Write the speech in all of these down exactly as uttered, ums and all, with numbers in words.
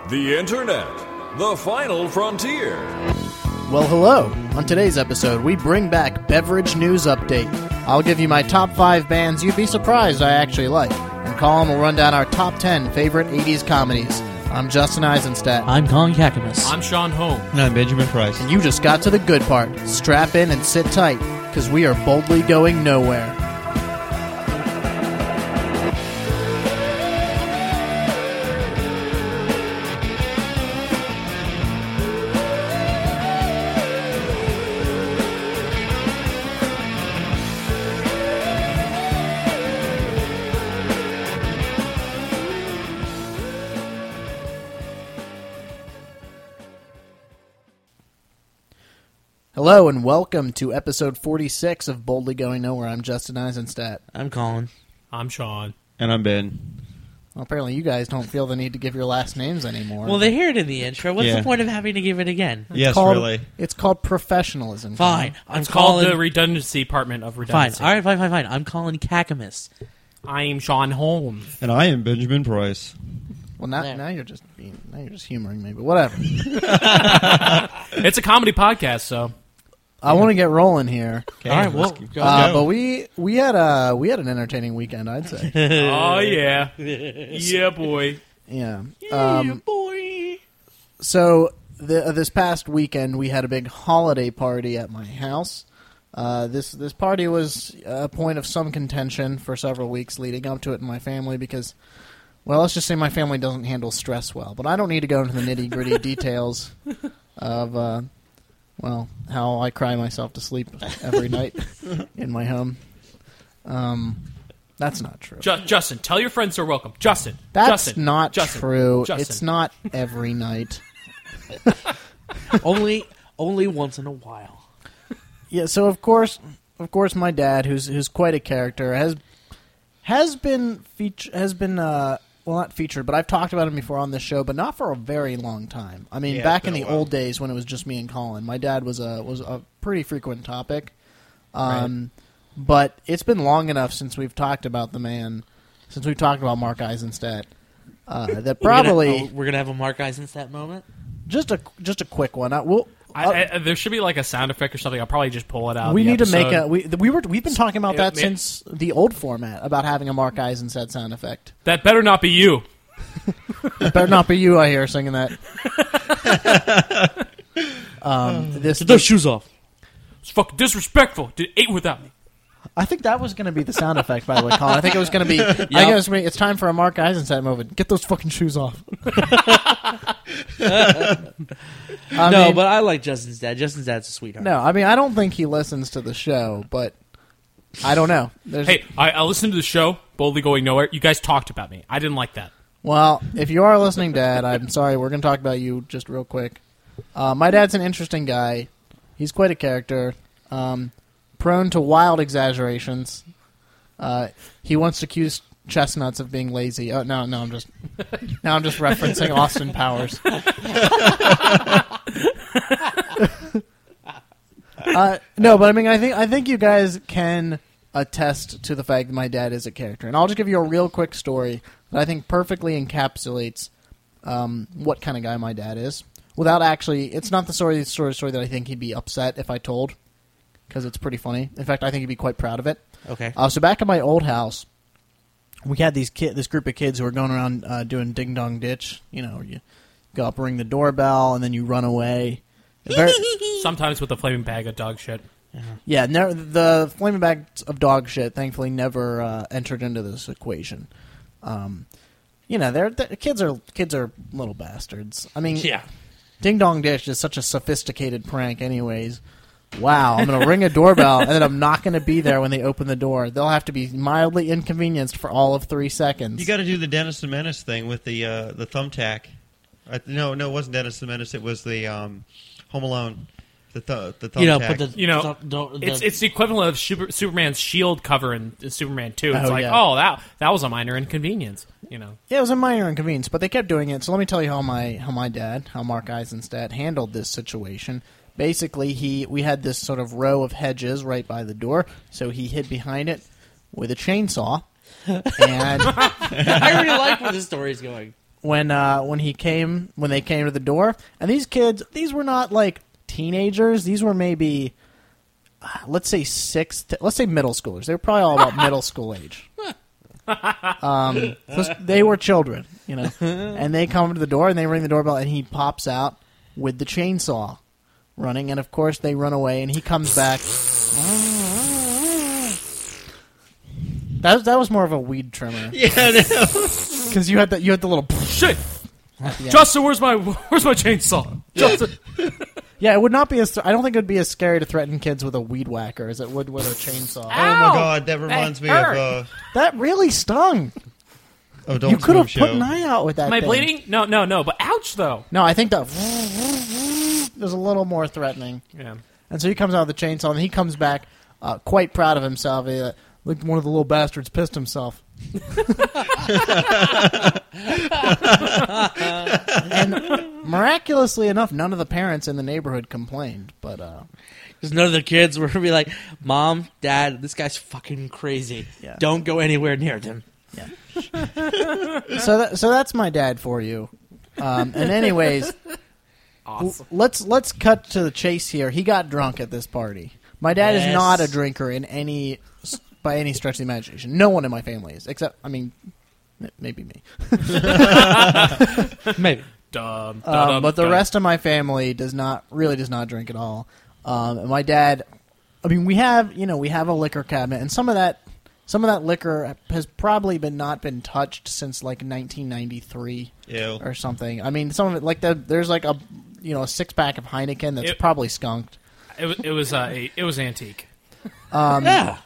The Internet, the final frontier. Well, hello. On today's episode, we bring back Beverage News Update. I'll give you my top five bands you'd be surprised I actually like. And Colin will run down our top ten favorite eighties comedies. I'm Justin Eisenstadt. I'm Colin Kakamas. I'm Sean Holm. And I'm Benjamin Price. And you just got to the good part. Strap in and sit tight, because we are boldly going nowhere. Hello and welcome to episode forty-six of Boldly Going Nowhere. I'm Justin Eisenstadt. I'm Colin. I'm Sean. And I'm Ben. Well, apparently you guys don't feel the need to give your last names anymore. Well, they hear it in the intro. What's Yeah. the point of having to give it again? It's Yes, called, really. It's called professionalism. Fine. I'm It's called Colin. the redundancy department of Fine. redundancy. All right, fine, fine, fine. I'm Colin Kakamas. I'm Sean Holm. And I am Benjamin Price. Well, now, There. now you're just being, now you're just humoring me, but whatever. It's a comedy podcast, so I want to get rolling here. Okay, All right, let's well, go. go. Uh, go. but we we had a we had an entertaining weekend, I'd say. oh yeah, yeah, boy. Yeah. Yeah, Um, boy. so the, uh, this past weekend we had a big holiday party at my house. Uh, this this party was a point of some contention for several weeks leading up to it in my family because, well, let's just say my family doesn't handle stress well. But I don't need to go into the nitty gritty details of, uh, well, how I cry myself to sleep every night in my home. Um, that's not true. Ju- Justin, tell your friends they're welcome. Justin, That's Justin, not Justin, true. Justin. It's not every night. only, only once in a while. Yeah, so of course, of course, my dad, who's who's quite a character, has has been feature has been uh, well, not featured, but I've talked about him before on this show, but not for a very long time. I mean, Yeah, back it's in been the a while. old days when it was just me and Colin, my dad was a was a pretty frequent topic. Um, But it's been long enough since we've talked about the man, since we've talked about Mark Eisenstadt, uh, that probably We're gonna, oh, we're gonna have a Mark Eisenstadt moment. just a just a quick one. I, we'll, I, I, there should be like a sound effect or something. I'll probably just pull it out. we of the need to make episode. a we we were we've been talking about Yeah, that ma- since the old format about having a Mark Eisenstadt sound effect. That better not be you. It better not be you I hear singing that. um, this, Get those shoes off. It's fucking disrespectful. Did ate without me. I think that was going to be the sound effect, by the way, Colin. I think it was going to be. I think it was gonna be, it's time for a Mark Eisenstadt moment. Get those fucking shoes off. I no, mean, but I like Justin's dad. Justin's dad's a sweetheart. no. I mean, I don't think he listens to the show, but I don't know. There's, Hey, I, I listened to the show, Boldly Going Nowhere. You guys talked about me. I didn't like that. Well, if you are listening, Dad, I'm sorry. We're going to talk about you just real quick. Uh, my dad's an interesting guy. He's quite a character. Um, prone to wild exaggerations. Uh, he once accused chestnuts of being lazy. Oh no, no, I'm just now I'm just referencing Austin Powers. uh, no, but I mean, I think I think you guys can attest to the fact that my dad is a character, and I'll just give you a real quick story that I think perfectly encapsulates um, what kind of guy my dad is. Without actually, it's not the story, the story, story that I think he'd be upset if I told, because it's pretty funny. In fact, I think he'd be quite proud of it. Okay. Uh, so back at my old house, we had these kid, this group of kids who were going around uh, doing ding dong ditch. You know, you go up, ring the doorbell, and then you run away. Very, Sometimes with a flaming bag of dog shit. yeah, never, the flaming bags of dog shit thankfully never uh, entered into this equation. Um, you know, they're, they're kids are kids are little bastards. I mean, Yeah. ding dong dish is such a sophisticated prank, anyways. Wow, I'm going to ring a doorbell, and then I'm not going to be there when they open the door. They'll have to be mildly inconvenienced for all of three seconds. You got to do the Dennis the Menace thing with the uh, the thumbtack. Uh, no, no, it wasn't Dennis the Menace. It was the um, Home Alone. The th- the thumbtack. You know, put the You know, th- don't- It's the- it's the equivalent of Super, Superman's shield cover in, in Superman two. It's Oh, like, yeah. oh, that that was a minor inconvenience. You know, Yeah, it was a minor inconvenience, but they kept doing it. So let me tell you how my how my dad, how Mark Eisenstadt, handled this situation. Basically, he we had this sort of row of hedges right by the door, so he hid behind it with a chainsaw. And I really like where this story's going. when uh, when he came when they came to the door, and these kids, these were not like teenagers. These were maybe, uh, let's say six, to, let's say middle schoolers. They were probably all about middle school age. Um, so they were children, you know, and they come to the door and they ring the doorbell, and he pops out with the chainsaw running, and of course they run away, and he comes back. That was, that was more of a weed trimmer. Yeah, Because you had the you had the little Shit! at the end. Justin, where's my where's my chainsaw? Justin. Yeah, it would not be as. I don't think it would be as scary to threaten kids with a weed whacker as it would with a chainsaw. Oh my god, that reminds me hurt. of. Uh, That really stung. oh, don't You could have show. put an eye out with that. Am I thing. bleeding? No, no, no. But ouch, though. No, I think that was a little more threatening. Yeah. And so he comes out with the chainsaw, and he comes back uh, quite proud of himself. He, uh, look, one of the little bastards pissed himself. And miraculously enough, none of the parents in the neighborhood complained. But uh, Because none of the kids were going to be like, Mom, Dad, this guy's fucking crazy. Yeah. Don't go anywhere near him. so that, so that's my dad for you. Um, and anyways, Awesome. let's let's cut to the chase here. He got drunk at this party. My dad Yes. is not a drinker in any by any stretch of the imagination. No one in my family is, except I mean, m- maybe me. Maybe. Dum, Um, dum, but the dum. rest of my family does not really does not drink at all. Um, and my dad, I mean, we have you know we have a liquor cabinet, and some of that some of that liquor has probably been not been touched since like nineteen ninety-three Ew. or something. I mean, some of it like the there's like a you know a six pack of Heineken that's It- probably skunked. It, was- it was uh, a, it was antique. Um, Yeah.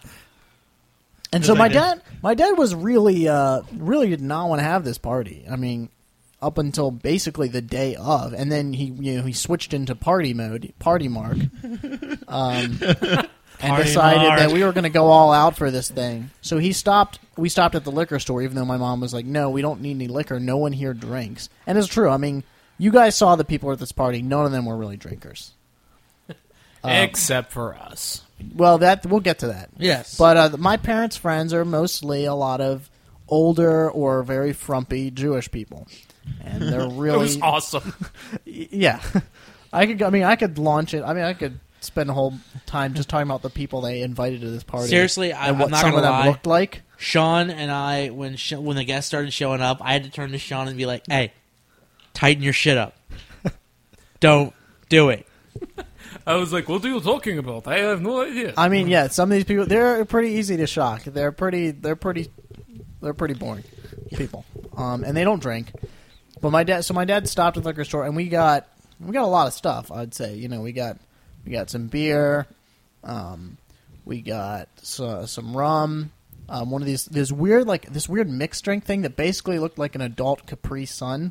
And Good so my idea. dad, my dad was really, uh, really did not want to have this party. I mean, up until basically the day of, and then he, you know, he switched into party mode, party mark, um, and Party decided Mark. that we were going to go all out for this thing. So he stopped. We stopped at the liquor store, even though my mom was like, "No, we don't need any liquor. No one here drinks." And it's true. I mean, you guys saw the people at this party. None of them were really drinkers. Um, Except for us. Well, that we'll get to that. Yes. But uh, my parents' friends are mostly a lot of older or very frumpy Jewish people, and they're It really was awesome. yeah. I could. I mean, I could launch it. I mean, I could spend a whole time just talking about the people they invited to this party. Seriously, I- and I'm what not some gonna of them lie. looked like. Sean and I, when sh- when the guests started showing up, I had to turn to Sean and be like, "Hey, tighten your shit up. Don't do it." I was like, what are you talking about? I have no idea. I mean, yeah, some of these people they're pretty easy to shock. They're pretty. They're pretty. They're pretty boring people, um, and they don't drink. But my dad. So my dad stopped at the liquor store, and we got we got a lot of stuff. I'd say, you know, we got we got some beer, um, we got so, some rum. Um, one of these this weird like this weird mixed drink thing that basically looked like an adult Capri Sun.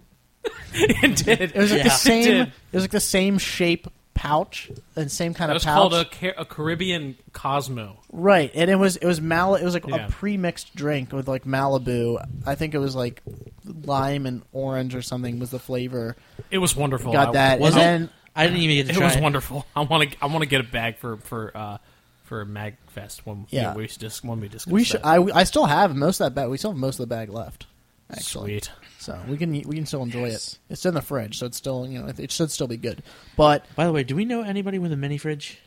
It did. It was like Yeah. the It same. did. It was like the same shape pouch and same kind It of was pouch. called a, Ca- a Caribbean Cosmo. Right, and it was it was Mal it was like Yeah. a pre-mixed drink with like Malibu. I think it was like lime and orange or something was the flavor. It was wonderful. Got I- that, Was and it? then I didn't even get to It try was it. wonderful. I want to. I want to get a bag for for uh, for Magfest when Yeah. we just when we discuss we should. that. I, I still have most of that bag. We still have most of the bag left. Actually, Sweet. so we can we can still enjoy it. It's in the fridge, so it's still you know it should still be good. But By the way, do we know anybody with a mini fridge?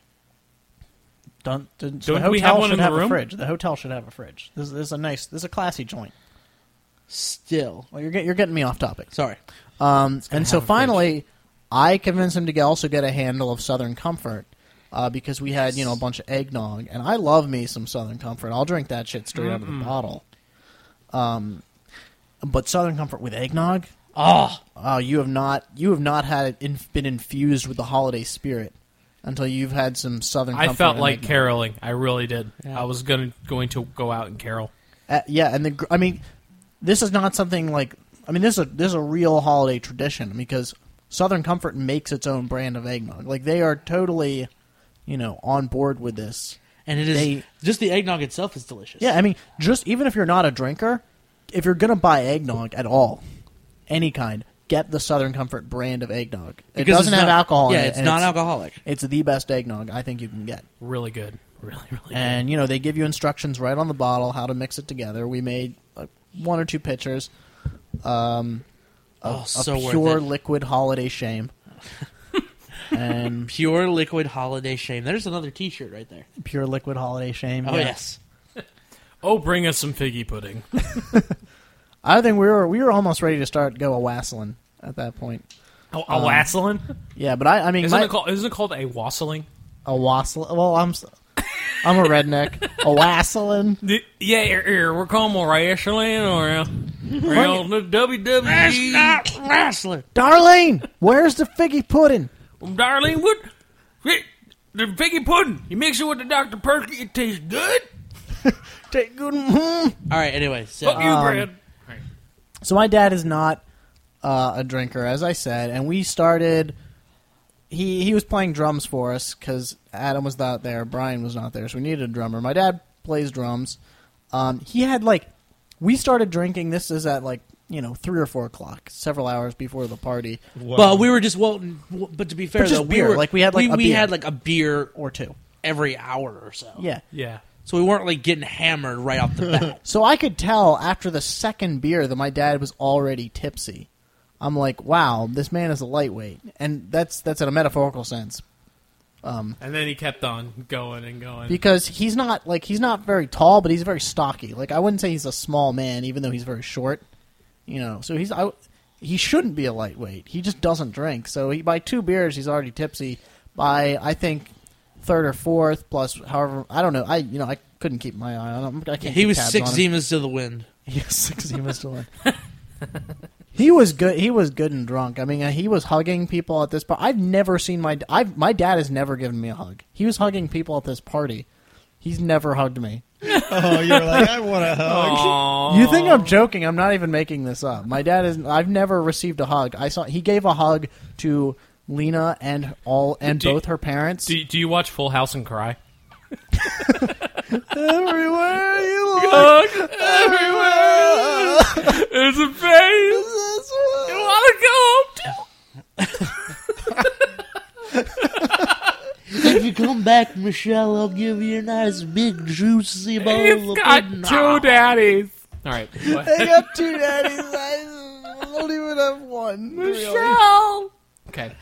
don't, don't so Don't the we hotel have one should in the have a room? fridge. The hotel should have a fridge. This, this is a nice. This is a classy joint. Still. Well, you're get, you're getting me off topic. Sorry. Um, and so have a finally, I convinced him to get, also get a handle of Southern Comfort uh, because we had you know a bunch of eggnog, and I love me some Southern Comfort. I'll drink that shit straight out of the bottle. Um, but Southern Comfort with eggnog, Oh, oh, you have not you have not had it in, been infused with the holiday spirit until you've had some Southern Comfort. I felt and like eggnog. caroling. I really did. Yeah. I was going going to go out and carol. Uh, yeah, and the gr- I mean, this is not something like I mean this is a, this is a real holiday tradition because Southern Comfort makes its own brand of eggnog. Like they are totally, you know, on board with this. and it is They- just the eggnog itself is delicious. Yeah, I mean, just even if you're not a drinker, if you're gonna buy eggnog at all, any kind, get the Southern Comfort brand of eggnog. It Because doesn't it's have not- alcohol. Yeah, in it, it's and non-alcoholic. It's the best eggnog I think you can get. Really good. Really, really And you know they give you instructions right on the bottle how to mix it together. We made like, one or two pitchers. Um, Oh, a so worth pure it. liquid holiday shame. And Pure liquid holiday shame. There's another T-shirt right there. pure liquid holiday shame. Oh yeah. yes. Oh, bring us some figgy pudding. I think we were we were almost ready to start go a wassailing at that point. Oh, a wassailing? Yeah, but I I mean Isn't my, it called? Isn't it called a wassailing? a wassailing. Well, I'm s- I'm a redneck. A wassailing. The- Yeah, here, here, we're calling a wrestling or a, well, the W W E. That's not wrestling. Darlene, where's the figgy pudding? Um, Darlene, what? Hey, the figgy pudding. You mix it with the Doctor Perky, it tastes good. Take good. Mm. All right. Anyway, so Fuck you, Um, Brad. So my dad is not uh, a drinker, as I said, and we started. He he was playing drums for us because Adam was not there, Brian was not there, so we needed a drummer. My dad plays drums. Um, he had like, we started drinking. This is at like you know three or four o'clock, several hours before the party but we were just well. But to be fair, But just though, beer. we were Like, we had, like, we, a we beer. had like a beer or two. every hour or so. Yeah. Yeah. So we weren't like getting hammered right off the bat. So I could tell after the second beer that my dad was already tipsy. I'm like, wow, this man is a lightweight, and that's that's in a metaphorical sense. And then he kept on going and going. Because he's not like he's not very tall, but he's very stocky. Like I wouldn't say he's a small man, even though he's very short. You know, so he's I, he shouldn't be a lightweight. He just doesn't drink. So he, by two beers, he's already tipsy. By I think third or fourth, plus however I don't know. I you know I couldn't keep my eye on him. I can't. He keep was tabs six on him. Zimas to the wind. He was six Zimas to one. He was good. He was good and drunk. I mean, uh, he was hugging people at this party. I've never seen my. I've, my dad has never given me a hug. He was hugging people at this party. He's never hugged me. Oh, you're like, I want a hug. Aww. You think I'm joking? I'm not even making this up. My dad is. I've never received a hug. I saw he gave a hug to Lena and all and Do you- both her parents. Do, do you watch Full House and cry? Everywhere you look, Everywhere there's a face. You want to go home too? If you come back, Michelle, I'll give you a nice big juicy bowl He's of got pudding. two daddies. All right. what? They got two daddies. I don't even have one. really. Michelle. Okay.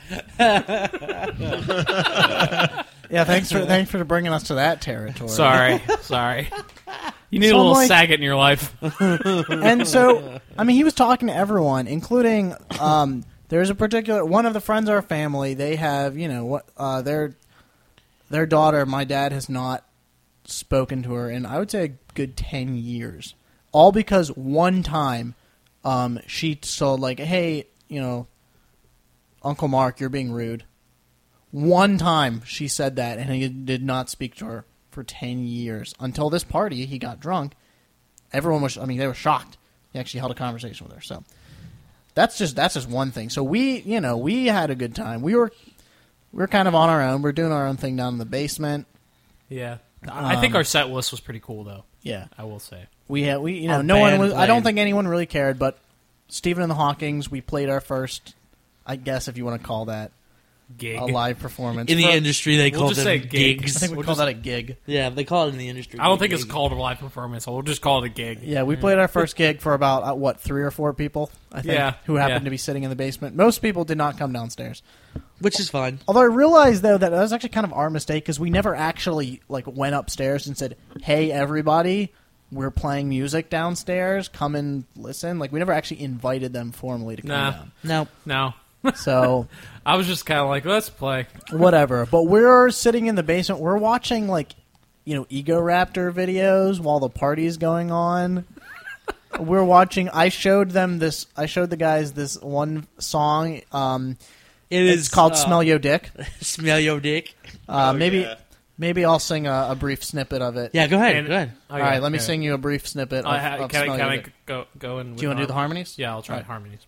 Yeah, thanks for thanks for bringing us to that territory. Sorry. Sorry. You need So a little like- Saget in your life. And so, I mean, he was talking to everyone, including um, there's a particular one of the friends of our family. They have, you know, what uh, their their daughter. My dad has not spoken to her in, I would say, a good ten years. All because one time um, she told, like, hey, you know, Uncle Mark, you're being rude. One time she said that, and he did not speak to her for ten years. Until this party, he got drunk. Everyone was, I mean, they were shocked. He actually held a conversation with her. So that's just that's just one thing. So we, you know, we had a good time. We were we were kind of on our own. We are doing our own thing down in the basement. Yeah. I I think our set list was pretty cool, though. Yeah, I will say. we had we you know Our no one band was. I don't played. think anyone really cared. But Stephen and the Hawkings, we played our first, I guess if you want to call that Gig. a live performance In the For- industry, they We'll call just them say gig. gigs. I think we We'll call just- that a gig. Yeah, they call it in the industry. I don't a think it's gig. called a live performance. So we'll just call it a gig. Yeah, we played our first gig for about uh, what three or four people, I think, Yeah, who happened yeah. to be sitting in the basement. Most people did not come downstairs. Which is fine. Although I realized though that that was actually kind of our mistake because we never actually like went upstairs and said, "Hey, everybody, we're playing music downstairs. Come and listen." Like we never actually invited them formally to come Nah. down. No. No. So I was just kind of like, let's play. whatever. But we're sitting in the basement. We're watching like you know Ego Raptor videos while the party's going on. We're watching. I showed them this. I showed the guys this one song. Um, It it's is called uh, "Smell Yo Dick." Smell Yo Dick. Uh, Oh, maybe, yeah. maybe I'll sing a, a brief snippet of it. Yeah, go ahead. And- go ahead. Oh, All yeah, right, let me yeah. sing you a brief snippet of, I ha- of can I, "Smell can Yo I Dick." go go in? With Do you want to do the harm- harmonies? Yeah, I'll try All right. harmonies.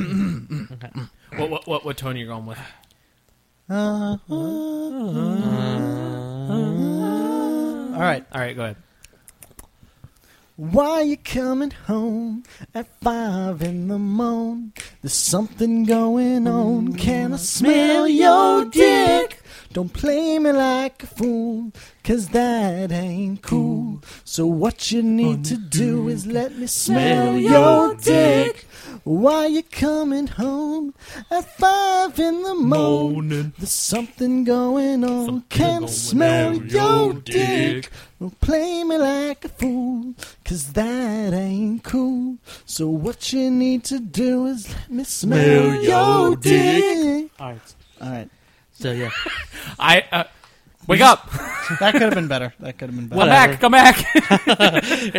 what, what what what tone are you going with? Uh, all right. All right, go ahead. Why you coming home at five in the morning? There's something going on. Can I smell your dick? Don't play me like a fool, 'cause that ain't cool. So what you need to do is let me smell your dick. Why you coming home at five in the morning? Morning. There's something going on. Something Can going smell on your your dick. dick. Don't play me like a fool, cause that ain't cool. So what you need to do is let me smell, Smell your your dick. All right. All right. So yeah, I uh, wake up. That could have been better. That could have been better. Come back. Come back.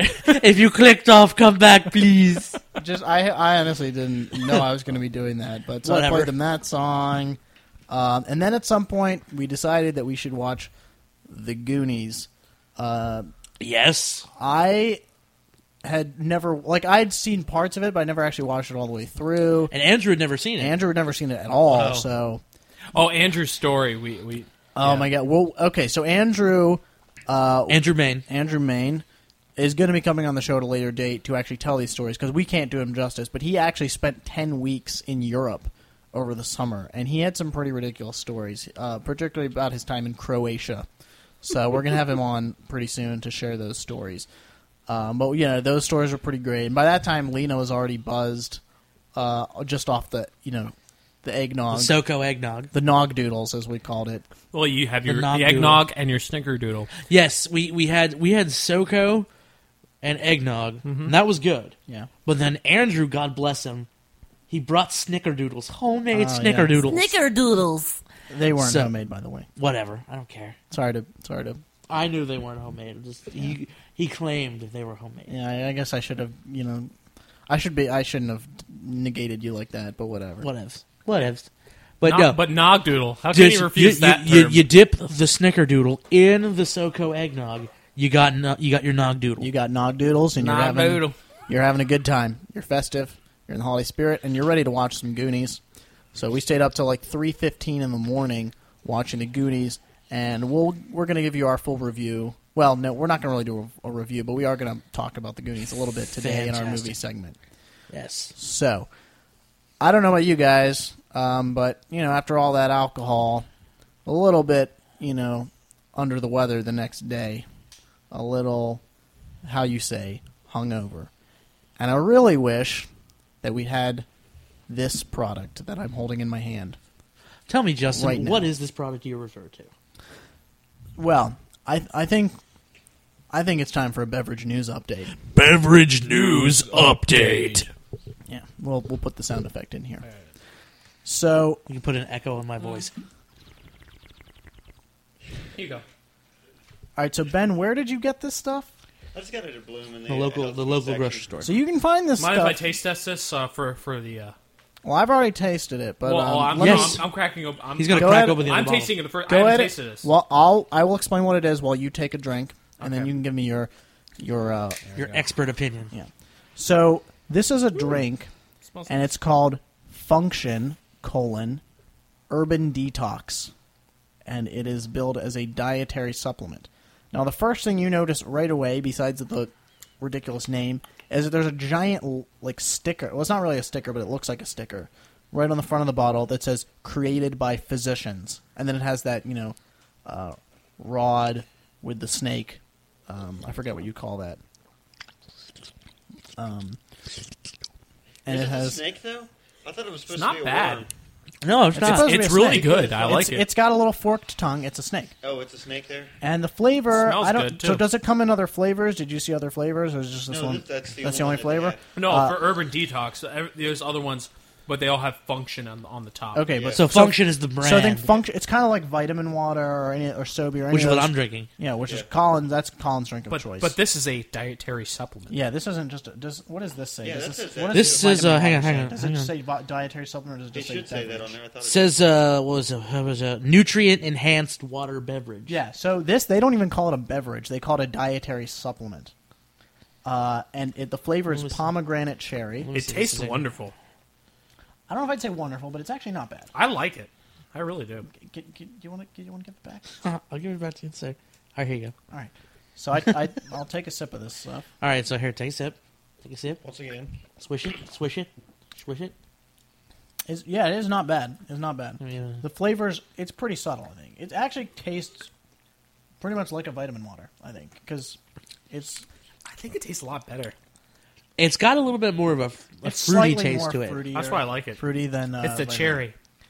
if you clicked off, come back, please. Just I, I honestly didn't know I was going to be doing that, but so I Whatever. played them that song, um, and then at some point we decided that we should watch The Goonies. Uh, Yes. I had never like I'd seen parts of it, but I never actually watched it all the way through. And Andrew had never seen it. Andrew had never seen it at all, Oh. so Oh, Andrew's story. We we. oh yeah. my god. Well, okay, so Andrew, uh, Andrew Main. Andrew Main is going to be coming on the show at a later date to actually tell these stories because we can't do him justice. But he actually spent ten weeks in Europe over the summer, and he had some pretty ridiculous stories, uh, particularly about his time in Croatia. So we're going to have him on pretty soon to share those stories. Um, but, you know, those stories are pretty great. And by that time, Lena was already buzzed uh, just off the, you know, the The eggnog. SoCo eggnog. The nog doodles, as we called it. Well, you have The your the, nog eggnog and your snickerdoodle. Yes, we, we had we had SoCo and eggnog, and that was good. Yeah. But then Andrew, God bless him, he brought snickerdoodles, homemade Oh, yeah. snickerdoodles. Snickerdoodles. They weren't So- homemade, by the way. Whatever, I don't care. Sorry to, sorry to. I knew they weren't homemade. Just he he claimed they were homemade. Yeah, I, I guess I should have, you know, I should be, I shouldn't have negated you like that, but whatever. Whatevs, whatevs. But Nog- no, but nogdoodle. How can just- you refuse you, that you, term? you, you dip the snickerdoodle in the SoCo eggnog. You got no, you got your nog doodle. You got nog doodles, and you're having, Nogdoodle. you're having a good time. You're festive. You're in the holiday spirit, and you're ready to watch some Goonies. So we stayed up till like three fifteen in the morning watching the Goonies, and we'll we're going to give you our full review. Well, no, we're not going to really do a, a review, but we are going to talk about the Goonies a little bit today in our movie Fantastic. segment. Yes. So, I don't know about you guys, um, but, you know, after all that alcohol, a little bit, you know, under the weather the next day, a little, how you say, hungover. And I really wish that we had this product that I'm holding in my hand. Tell me, Justin, Right now. what is this product you refer to? Well, I I think I think it's time for a beverage news update. Beverage news update. Yeah, we'll we'll put the sound effect in here. So, You can put an echo in my voice. Here you go. all right, so Ben, where did you get this stuff? I just got it at Bloom in the, The local health the food local section. grocery store. So you can find this Mind if stuff. I taste test this uh, for for the? Uh, Well, I've already tasted it, but well, um, oh, I'm, let no, me- Yes. I'm, I'm cracking. Up, I'm, He's gonna Go crack ahead. open the other I'm bottle. tasting it the first. I go haven't ahead. tasted this. Well, I'll I will explain what it is while you take a drink, and then Okay. you can give me your your. Uh, Your expert opinion. yeah. So this is a drink, Smells and it's called Function colon Urban Detox, and it is billed as a dietary supplement. Now, the first thing you notice right away, besides the ridiculous name, is that there's a giant l- like sticker. Well, it's not really a sticker, but it looks like a sticker right on the front of the bottle that says "Created by Physicians," and then it has that you know uh, rod with the snake. Um, I forget what you call that. Um, and Is it it a has snake though? I thought it was supposed It's not to be a bad. worm. No, it's, It's not. supposed to be It's a really snake. good. I like it's, it. It's got a little forked tongue. It's a snake. Oh, it's a snake there. And the flavor, Smells I don't. good, So too. does it come in other flavors? Did you see other flavors, or is just this No, one? that- that's the that's the only only one that flavor. they no, uh, for urban detox. ev- There's other ones, but they all have function on on the top. Okay, Yeah. but so Function is the brand. So I think function. It's kind of like vitamin water or any or Sobe or any which is of what those- I'm drinking. Yeah, which is Yeah. Colin's. That's Colin's drink of but choice. but this is a dietary supplement. yeah, this isn't just. A, does what does this say? Yeah, does that this, says what that. does This vitamin says, uh, hang on, water hang say? on, Does hang it just on. say vi- dietary supplement, or does it They just should say say that beverage? on there. I thought It it says uh, what was it? What was a nutrient enhanced water beverage. Yeah, so this, they don't even call it a beverage. They call it a dietary supplement. Uh, and it, the flavor is Let me see. pomegranate cherry. Let me It see, tastes this is a- wonderful. I don't know if I'd say wonderful, but it's actually not bad. I like it. I really do. G- g- do you want to? Do you want to give it back? I'll give it back to you in a sec. All right, here you go. All right. So I, I, I'll take a sip of this stuff. All right, so here, take a sip. Take a sip. Once again, Swish it. Swish it. Swish it. It's, yeah, it is not bad. It's not bad. I mean, uh, The flavors, it's pretty subtle. I think it actually tastes pretty much like a vitamin water. I think because it's I think it tastes a lot better. It's got a little bit more of a, a It's fruity slightly taste more to it. fruitier- That's why I like it. Fruity than uh, It's the vanilla. cherry.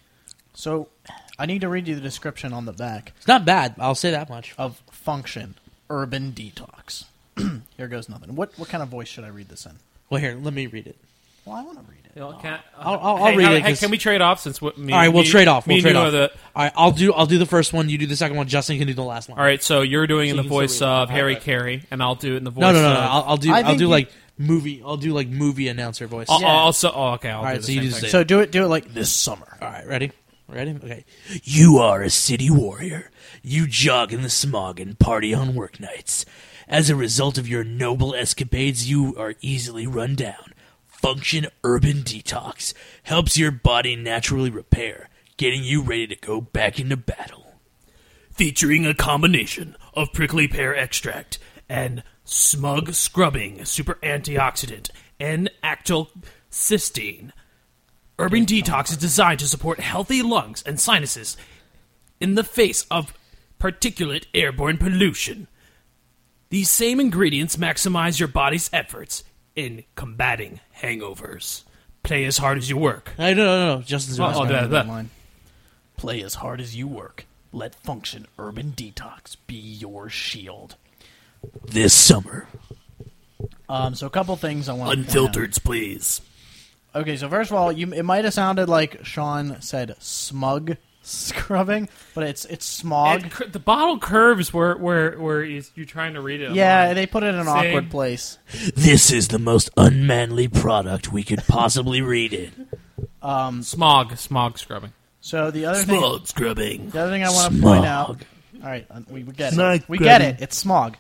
So, I need to read you the description on the back It's not bad. I'll say that much. of Function Urban Detox. Here goes nothing. What what kind of voice should I read this in? Well, here, let me read it. Well, I want to read it. You know, can I- I'll, I'll, Hey, I'll read how- it. Hey, 'cause- can we trade off since what, me, all right, we'll me- trade off. Me We'll and trade you off. are the, All right, I'll do. I'll do the first one. You do the second one. Justin can do the last one. all right, so you're doing in So the you can voice still read it. of Harry Carey, and I'll do it in the voice. No, no, no, no. of, I'll, I'll do. I I'll think do you- like movie. I'll do like movie announcer voice. I'll, Yeah. I'll also. Oh, okay. I'll All do right, the so you same do the thing. same. So do it do it like this summer. All right, ready? Ready? Okay. You are a city warrior. You jog in the smog and party on work nights. As a result of your noble escapades, you are easily run down. Function Urban Detox helps your body naturally repair, getting you ready to go back into battle. Featuring a combination of prickly pear extract and smug scrubbing super antioxidant and acetylcysteine. Urban Detox is designed to support healthy lungs and sinuses in the face of particulate airborne pollution. These same ingredients maximize your body's efforts in combating hangovers. Play as hard as you work. No, no, no, no. Justin's doing Oh, this oh, one. that- that- Line. Play as hard as you work. Let Function Urban Detox be your shield. This summer, Um, so a couple things I want to unfiltered, please. Okay, so first of all, you it might have sounded like Sean said smug scrubbing, but it's it's smog. And cur- the bottle curves where where where is, you're trying to read it. Yeah, online. they put it in an See? awkward place. This is the most unmanly product we could possibly read in. Um, smog smog scrubbing. so the other thing, Smog scrubbing. the other thing I want to point out. Smog. All right, uh, we, we get it. Smog We get scrubbing. it. It's smog.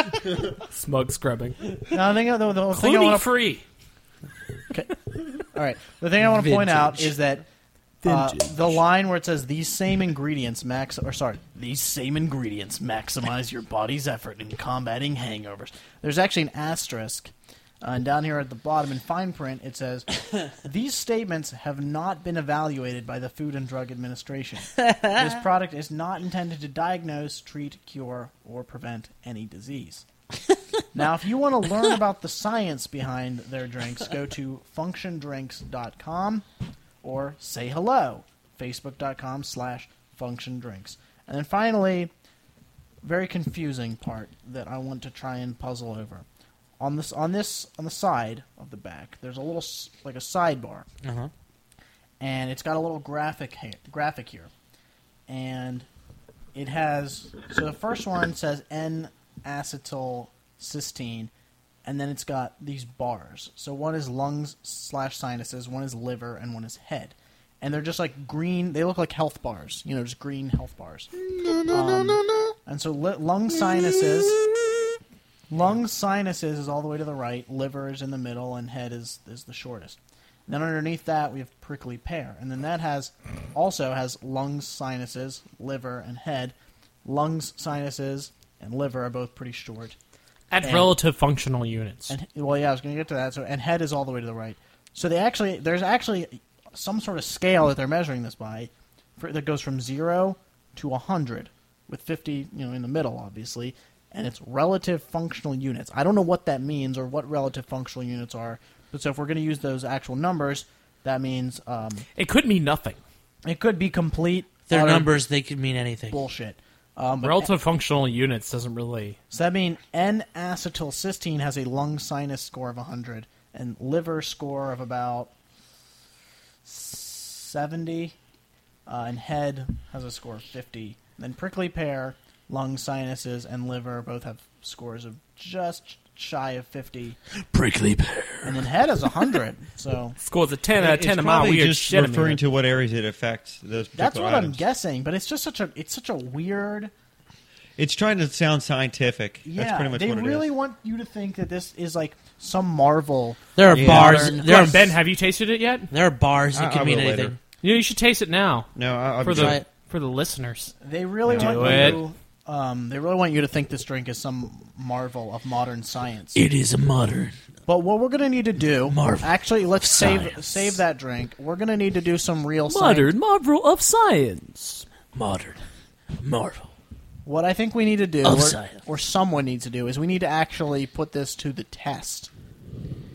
Smug scrubbing. Now, the thing, the, the thing I Clooney want to free. all right, the thing I want to point out Vintage. is that uh, the line where it says these same ingredients max or sorry these same ingredients maximize your body's effort in combating hangovers. There's actually an asterisk, uh, and down here at the bottom in fine print it says these statements have not been evaluated by the Food and Drug Administration. This product is not intended to diagnose, treat, cure, or prevent any disease. Now, if you want to learn about the science behind their drinks, go to function drinks dot com or say hello, facebook.com slash function drinks. And then finally, very confusing part that I want to try and puzzle over. On this, on this, on the side of the back, there's a little s- like a sidebar, Uh-huh. and it's got a little graphic here, graphic here, and it has. So the first one says N-acetylcysteine, and then it's got these bars. So one is lungs slash sinuses, one is liver, and one is head. And they're just like green. They look like health bars, you know, just green health bars. No, no, no, no, no. And so li- lung sinuses, lung sinuses is all the way to the right. Liver is in the middle, and head is is the shortest. And then underneath that we have prickly pear, and then that has also has lungs, sinuses, liver, and head. Lungs, sinuses, and liver are both pretty short. At And- relative functional units. And well, yeah, I was going to get to that. So, and head is all the way to the right. So they actually, there's actually some sort of scale that they're measuring this by, for, that goes from zero to a hundred, with fifty, you know, in the middle, obviously, and it's relative functional units. I don't know what that means or what relative functional units are, but so if we're going to use those actual numbers, that means um, It could mean nothing. it could be complete Their utter numbers, they could mean anything. bullshit. Um, but Relative functional units doesn't really. So that means N-acetylcysteine has a lung sinus score of one hundred and liver score of about seventy, uh, and head has a score of fifty. Then prickly pear, lung, sinuses, and liver both have scores of just shy of fifty. Prickly pear. And then head is one hundred. So Scores a ten out of ten It's of my probably weird just shit. referring to what areas it affects. Those particular that's what items. I'm guessing. But it's just such a it's such a weird. It's trying to sound scientific. Yeah, That's pretty much they what it is. really want you to think that this is like some marvel. There are Yeah. bars. Modern- There are, Ben, have you tasted it yet? there are bars that I- could I mean will anything. later. You know, you should taste it now No, I- I'll for try the it. for the listeners. They really Do want it. you. Um, they really want you to think this drink is some marvel of modern science. It is a modern. But what we're going to need to do, Marvel actually, let's save science. save that drink. We're going to need to do some real science. marvel of science. Modern. Marvel. What I think we need to do, Of or, science. or someone needs to do, is we need to actually put this to the test.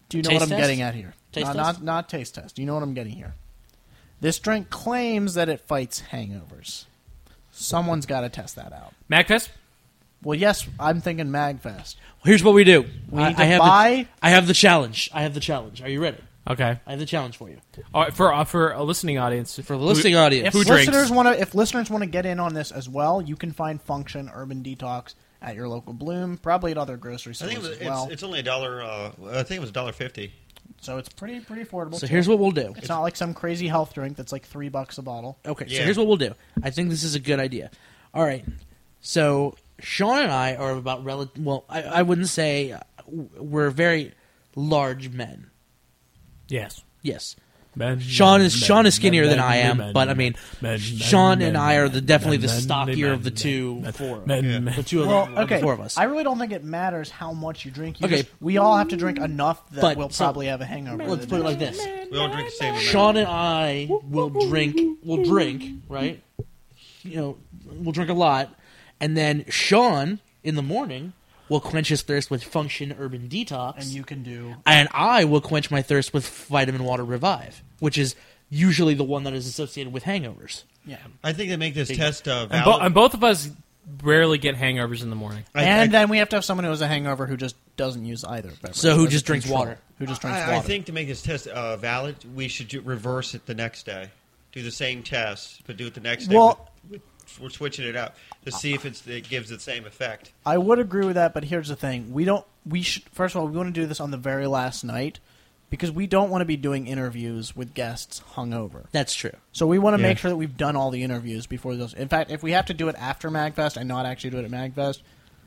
Do you know Taste what I'm test? getting at here? Taste not, test? not not taste test. Do you know what I'm getting here? This drink claims that it fights hangovers. Someone's got to test that out. Magfest? Well, yes, I'm thinking Magfest. Here's what we do. We I, need to I have buy- The, I have the challenge. I have the challenge. Are you ready? Okay. I have the challenge for you. All right, for uh, for a listening audience. For the listening audience. If Who drinks? listeners want to, if listeners want to get in on this as well, you can find Function Urban Detox at your local Bloom, probably at other grocery I stores think it was, as well. it's, it's only a dollar. Uh, I think it was a dollar fifty. So it's pretty pretty affordable. So too. here's what we'll do. It's not like some crazy health drink that's like three bucks a bottle. Okay, so Yeah. here's what we'll do. I think this is a good idea. All right. So Sean and I are about rel- well, I, I wouldn't say uh, we're very large men. Yes. Yes. Men, Sean men, is men, Sean is skinnier men, than I am, men, but I men, mean, men, Sean men, and men, I are men, the definitely men, the men, stockier men, of the men, two men, four, men, Yeah. men. the two of Well, the, of okay. the four of us. I really don't think it matters how much you drink. You Okay. just- we all have to drink enough that But we'll so- probably have a hangover. Let's the put it next like this: We all drink the same amount. Sean and I will drink. We'll drink, right? You know, we'll drink a lot, and then Sean in the morning will quench his thirst with Function Urban Detox, And you can do. and I will quench my thirst with Vitamin Water Revive, which is usually the one that is associated with hangovers. Yeah. I think they make this test uh, And, bo- valid. and both of us rarely get hangovers in the morning. I- and I- then we have to have someone who has a hangover who just doesn't use either beverage. So who As just a drinks control. water. Who just drinks I, water. I think to make this test uh, valid, we should do, reverse it the next day. Do the same test, but do it the next day. Well- We're- we're switching it up to see if it's, it gives the same effect. I would agree with that, but here's the thing: we don't. We should first of all we want to do this on the very last night because we don't want to be doing interviews with guests hungover. That's true. So we want to Yeah. make sure that we've done all the interviews before those. In fact, if we have to do it after MagFest and not actually do it at MagFest,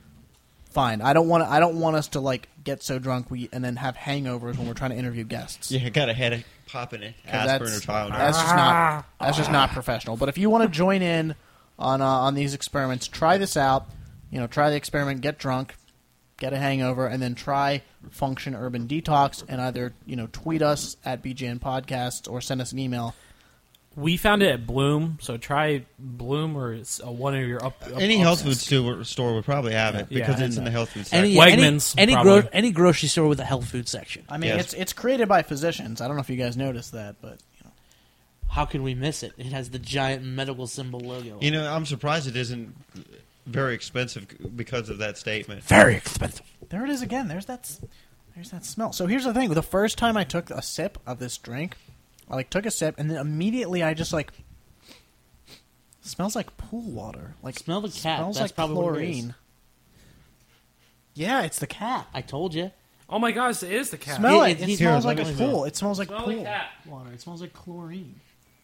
fine. I don't want. I don't want us to like get so drunk we and then have hangovers when we're trying to interview guests. Yeah, got a head popping it. 'Cause Aspirin or that's, Tylenol. that's just not that's just not professional. But if you want to join in on uh, on these experiments, try this out. You know, try the experiment, get drunk, get a hangover, and then try Function Urban Detox, and either you know tweet us at B G N Podcasts or send us an email. We found it at Bloom, so try Bloom or it's, uh, one of your up. up Any up- health food store, store would probably have it Yeah. because Yeah, it's in and, the uh, health food section. Any Wegmans, any any, probably. gro- any grocery store with a health food section. I mean, Yes. it's it's created by physicians. I don't know if you guys noticed that, but you know. How can we miss it? It has the giant medical symbol logo. You know, I'm surprised it isn't very expensive because of that statement. Very expensive. There it is again. There's that. s- There's that smell. So here's the thing: the first time I took a sip of this drink, I like took a sip, and then immediately I just like smells like pool water. Like Smell the cat. Smells That's like probably what it is. chlorine. Yeah, it's the cat. I told you. Oh my gosh, it is the cat. Smell It- it. it- It, here, smells let like me a smell. pool. It smells like Smell pool like cat. water. It smells like chlorine.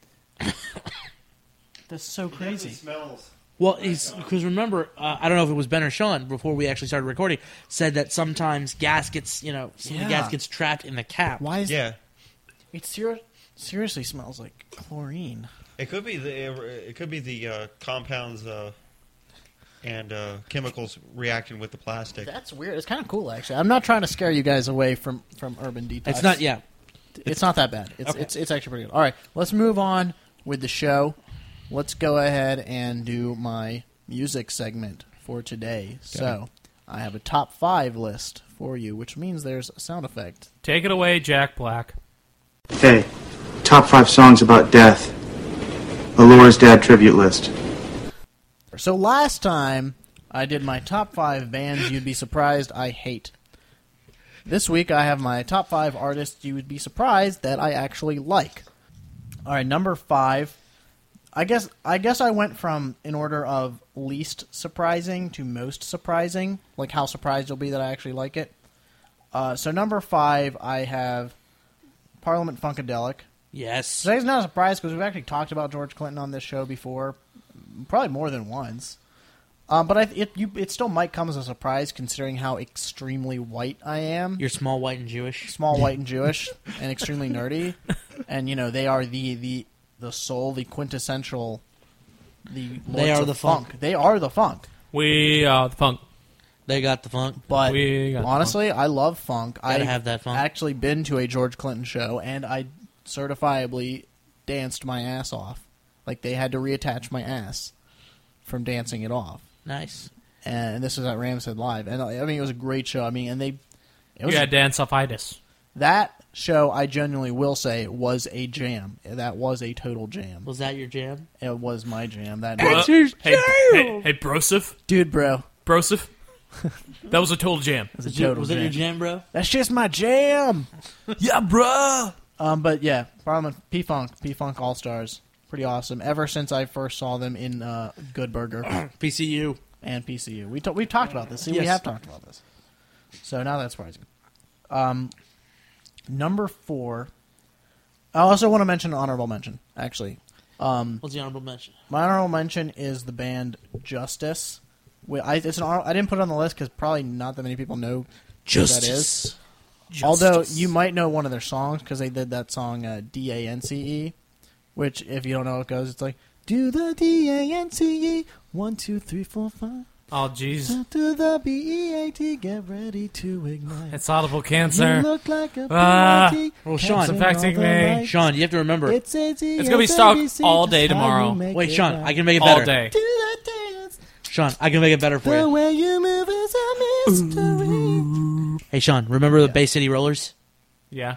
That's so crazy. Smells. Well, because remember, uh, I don't know if it was Ben or Sean before we actually started recording, said that sometimes gas gets, you know, some of the Yeah. gas gets trapped in the cap. Why is Yeah, it ser- seriously smells like chlorine? it could be the it could be the uh, compounds uh, and uh, chemicals reacting with the plastic. That's weird. It's kind of cool, actually. I'm not trying to scare you guys away from, from Urban Detox. It's not, yeah. It's not that bad. It's, Okay. it's it's actually pretty good. All right, let's move on with the show. Let's go ahead and do my music segment for today. So, I have a top five list for you, which means there's a sound effect. Take it away, Jack Black. Hey, top five songs about death. A Laura's Dad tribute list. So last time I did my top five bands you'd be surprised I hate. This week I have my top five artists you would be surprised that I actually like. All right, number five. I guess I guess I went from in order of least surprising to most surprising, like how surprised you'll be that I actually like it. Uh, so number five, I have Parliament Funkadelic. Yes. Today's not a surprise because we've actually talked about George Clinton on this show before, probably more than once. Um, but I, it you, it still might come as a surprise considering how extremely white I am. You're small, white, and Jewish. Small, white, and Jewish, and extremely nerdy. And you know they are the the, the soul, the quintessential. The They lords are of the funk. They are the funk. We uh, the funk. They got the funk. But We got the honestly, I love funk. Gotta I have that funk. actually been to a George Clinton show, and I certifiably danced my ass off. Like they had to reattach my ass from dancing it off. Nice. And this was at Ramshead Live, and I mean it was a great show. I mean, and they it You was got dance off itis. That show, I genuinely will say, was a jam. That was a total jam. Was that your jam? It was my jam. That Bro- night. hey, hey, hey, Broseph, Dude, bro. Broseph, that was a total jam. It was a Was, your, total was that jam. your jam, bro? That's just my jam. Yeah, bruh. Um, but yeah, Parliament P-Funk, P-Funk All-Stars. Pretty awesome. Ever since I first saw them in uh, Good Burger P C U. and P C U. We t- we've talked about this. See, we Yes. have talked about this. So now that's surprising. Um, number four. I also want to mention an honorable mention, actually. Um, What's the honorable mention? my honorable mention is the band Justice. We, I, it's an, honor- I didn't put it on the list because probably not that many people know who that is. Although you might know one of their songs because they did that song uh, D A N C E, which if you don't know how it goes, it's like do the D A N C E one two three four five. Oh, jeez. Do the B E A T, get ready to ignite. It's audible You cancer. look like a Ah. B I T, Well, Sean, catching it's affecting all the me. lights. Sean, you have to remember. It's, it's, It's gonna be stuck all day tomorrow. Wait, Sean, I can make it All better. day. Do the dance. Sean, I can make it better for The you. way you move is a mystery. Hey, Sean, remember the Bay City Rollers? Yeah.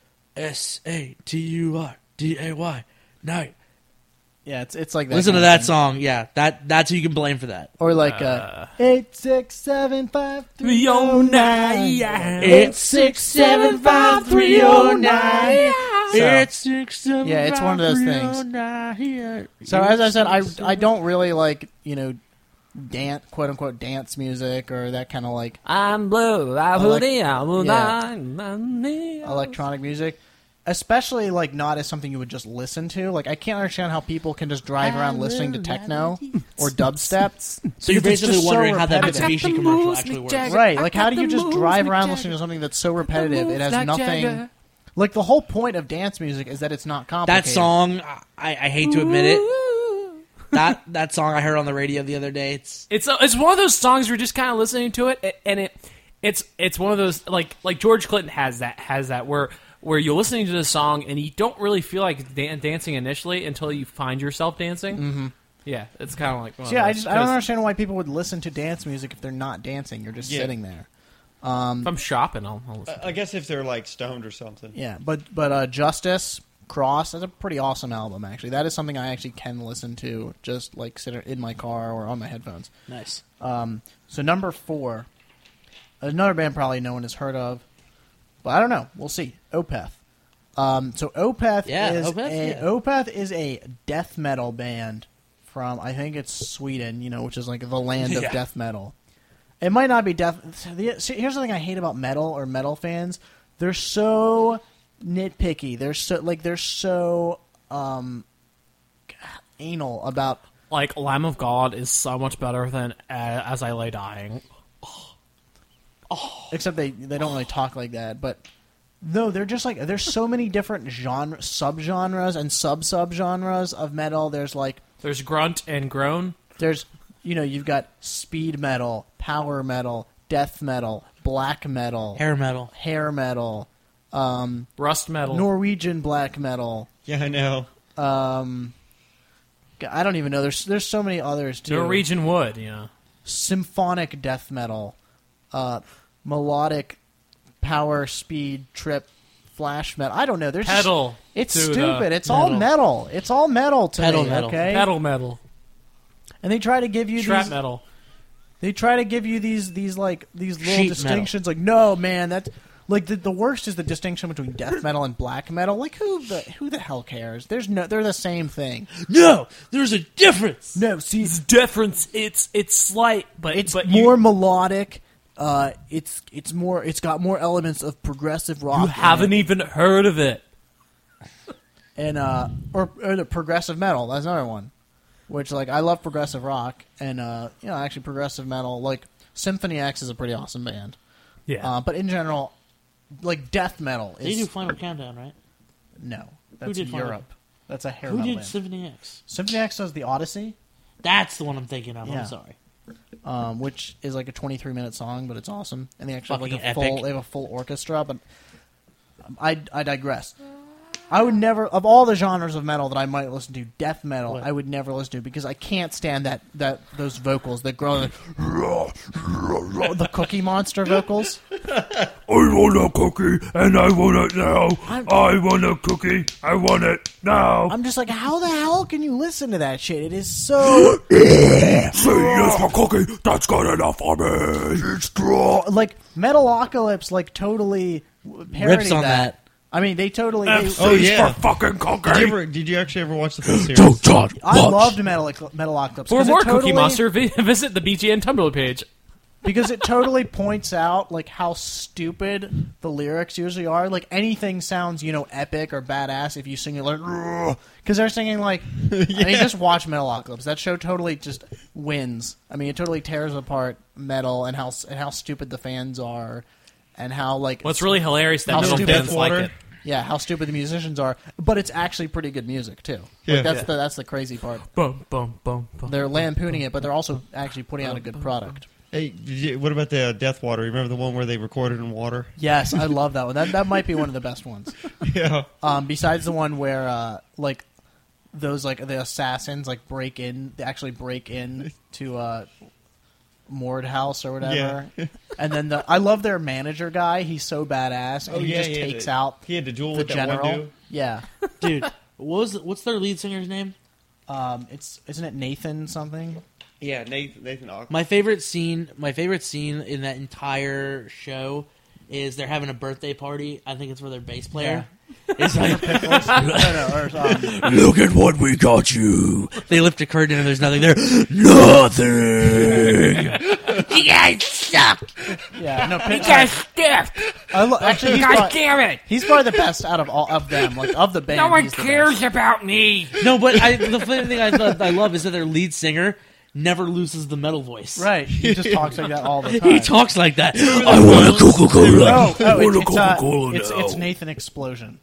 S A T U R D A Y. Night. Yeah, it's it's like that. Listen to kind of that thing. song. Yeah, that that's who you can blame for that. Or like uh, eight six seven five three oh nine. Eight six seven five three oh nine. Eight six seven. Yeah, it's one of those things. So as I said, I I don't really like you know dance quote unquote dance music or that kind of like I'm blue. I'm Elec- blue. I'm yeah. blue. electronic music, especially like not as something you would just listen to. Like I can't understand how people can just drive around listening to techno or dubstep. So you're Because it's basically just so wondering how that repetitive. Mitsubishi commercial actually works. Right? Like how do you just drive around listening to something that's so repetitive? It has nothing. Like the whole point of dance music is that it's not complicated. That song, I, I hate to admit it. That that song I heard on the radio the other day. It's It's a, it's one of those songs you're just kind of listening to it, and it it's it's one of those like like George Clinton has that has that where where you're listening to the song and you don't really feel like dan- dancing initially until you find yourself dancing. Mm-hmm. Yeah, it's kind of like one So of yeah, I those, just I don't 'cause understand why people would listen to dance music if they're not dancing. You're just Yeah. sitting there. Um, If I'm shopping, I'll, I'll listen. I guess if they're like stoned or something. Yeah, but but uh, Justice Cross is a pretty awesome album. Actually, that is something I actually can listen to just like sit in my car or on my headphones. nice. Um, so number four, another band probably no one has heard of, but I don't know. We'll see. Opeth. Um, so Opeth Yeah, is Opeth, a yeah. Opeth is a death metal band from I think it's Sweden, you know, which is like the land of Yeah. death metal. It might not be death. The, see, here's the thing I hate about metal or metal fans: they're so nitpicky. They're so like they're so um, anal about. Like Lamb of God is so much better than uh, As I Lay Dying. Except they they don't really talk like that, but no, they're just like there's so many different genre subgenres and sub subgenres of metal. There's like There's grunt and groan. there's you know you've got speed metal, power metal, death metal, black metal, Hair metal. hair metal, um, Rust metal. Norwegian black metal. Yeah, I know. Um, I don't even know. There's there's so many others too. Norwegian wood, you know. Symphonic death metal, uh, melodic power speed trip flash metal. I don't know. There's just- Pedal. it's to the stupid. It's all metal. It's all metal to Pedal me. metal. Okay, Pedal metal. and they try to give you Trap these. metal. They try to give you these these like these little Sheet distinctions. Like no man, that's like the the worst is the distinction between death metal and black metal. Like who the who the hell cares? There's no. They're the same thing. No, there's a difference. No, see, It's different. It's it's slight, but it's but more You, melodic. Uh, it's it's more. It's got more elements of progressive rock. you in haven't it. even heard of it. and uh, or, or the progressive metal. That's another one. Which like I love progressive rock and uh, you know actually progressive metal. Like Symphony X is a pretty awesome band. Yeah. Uh, but in general, like death metal They is do Final Countdown, right? no. That's did Final- Europe. That's a hair Who metal did band. Symphony X? Symphony X does the Odyssey, That's the one I'm thinking of. Yeah. I'm sorry. um, which is like a twenty-three minute song, but it's awesome. And they actually Fucking have like a epic. full. They have a full orchestra, but um, I I digress. I would never, of all the genres of metal that I might listen to, death metal, What? I would never listen to because I can't stand that, that those vocals that grow, like, the Cookie Monster vocals. I want a cookie, and I want it now. I'm- I want a cookie. I want it now. I'm just like, how the hell can you listen to that shit? It is so Say yes for cookie. That's good enough for me. It's dry. like Metalocalypse, like totally parodied Rips on that. I mean, they totally. F They, C Oh, yeah. for fucking cookie. Did you ever? Did you actually ever watch the full series? Don't touch. I Watch. loved Metal Metalocalypse. For 'cause it more totally, Cookie Monster, vi- visit the B G N Tumblr page. because it totally points out like how stupid the lyrics usually are. Like anything sounds, you know, epic or badass if you sing it like because they're singing like. I mean, just watch Metalocalypse. That show totally just wins. I mean, it totally tears apart metal and how and how stupid the fans are, and how like What's really hilarious that How metal stupid fans like Deathwater? it. yeah how stupid the musicians are. But it's actually pretty good music too. Like, Yeah. that's Yeah. the that's the crazy part. Boom, boom, boom, boom. They're lampooning it, but they're also actually putting out a good product. Hey, did you, what about the uh, Death Water? Remember the one where they recorded in water? Yes, I love that one. That that might be one of the best ones. Yeah. Um, besides the one where uh, like those like the assassins like break in, they actually break in to uh, Mord House or whatever. Yeah. And then the I love their manager guy. He's so badass, and Oh, he yeah, just he had takes the- out He had to duel the with that general. one dude. Yeah, Dude, what was what's their lead singer's name? um, it's isn't it Nathan something? Yeah, Nathan. Nathan Ock. My favorite scene, my favorite scene in that entire show is they're having a birthday party. I think it's for their bass player. It's like no, no, or, um, Look at what we got you. they lift a curtain and there's nothing there. Nothing. You guys suck. yeah, no, Pit- stiffed! I lo- actually he's God probably, damn it! he's probably the best out of all of them, like of the band. No one he's the cares best. about me! No, but I, the funny thing I, love, I love is that their lead singer never loses the metal voice. Right, he just talks like that all the time. He talks like that. I want a Coca-Cola. Oh, oh I want it's, a it's, uh, Coca-Cola it's, now. it's Nathan Explosion.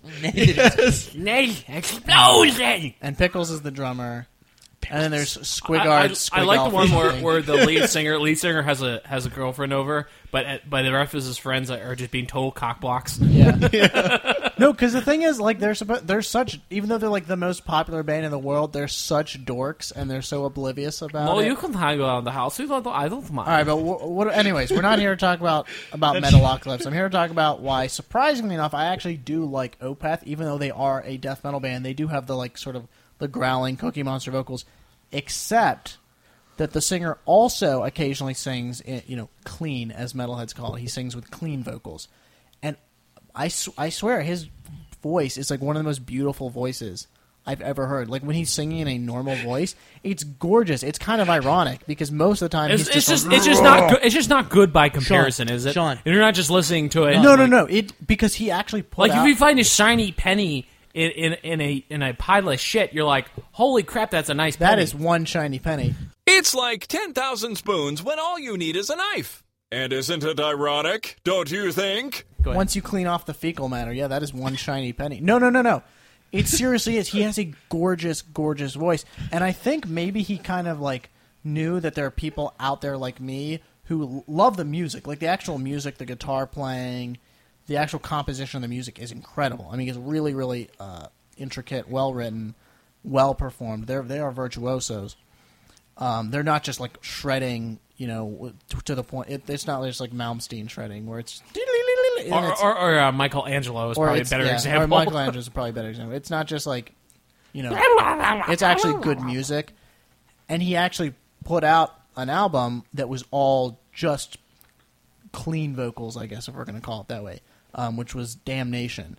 Nay, explosion! And Pickles is the drummer. And then there's I, Squigard. I, I Squigolf like the one or where, something. where the lead singer lead singer has a has a girlfriend over, but at, but the rest of his friends are just being total cockblocks. Yeah. No, because the thing is, like, they're suppo- they're such, even though they're like the most popular band in the world, they're such dorks and they're so oblivious about Well, it. you can hang around the house. You don't, I don't mind. All right, but what, what? Anyways, we're not here to talk about about Metalocalypse. I'm here to talk about why, surprisingly enough, I actually do like Opeth, even though they are a death metal band. They do have the like sort of the growling Cookie Monster vocals, except that the singer also occasionally sings, in, you know, clean, as metalheads call it. He sings with clean vocals, and I, sw- I swear his voice is like one of the most beautiful voices I've ever heard. Like when he's singing in a normal voice, it's gorgeous. It's kind of ironic because most of the time It's, he's it's just just it's just not good. It's just not good by comparison, is it? Sean. You're not just listening to it. no, no, like, no. It because he actually put Like out, if you find a shiny penny in, in in a in a pile of shit, you're like, holy crap, that's a nice. that penny. is one shiny penny. It's like ten thousand spoons when all you need is a knife. And isn't it ironic, don't you think? Go ahead. Once you clean off the fecal matter, yeah, that is one shiny penny. No, no, no, no. It seriously is. He has a gorgeous, gorgeous voice, and I think maybe he kind of like knew that there are people out there like me who l- love the music, like the actual music, the guitar playing, the actual composition of the music is incredible. I mean, it's really, really uh, intricate, well written, well performed. They're they are virtuosos. Um, they're not just like shredding, you know, to, to the point. It, it's not just like Malmsteen shredding where it's. and or it's- or, or uh, Michelangelo is or probably a it's- better yeah, example. Or Michelangelo is probably a better example. It's not just like, you know, it's actually good music. And he actually put out an album that was all just clean vocals, I guess, if we're going to call it that way, um, which was Damnation.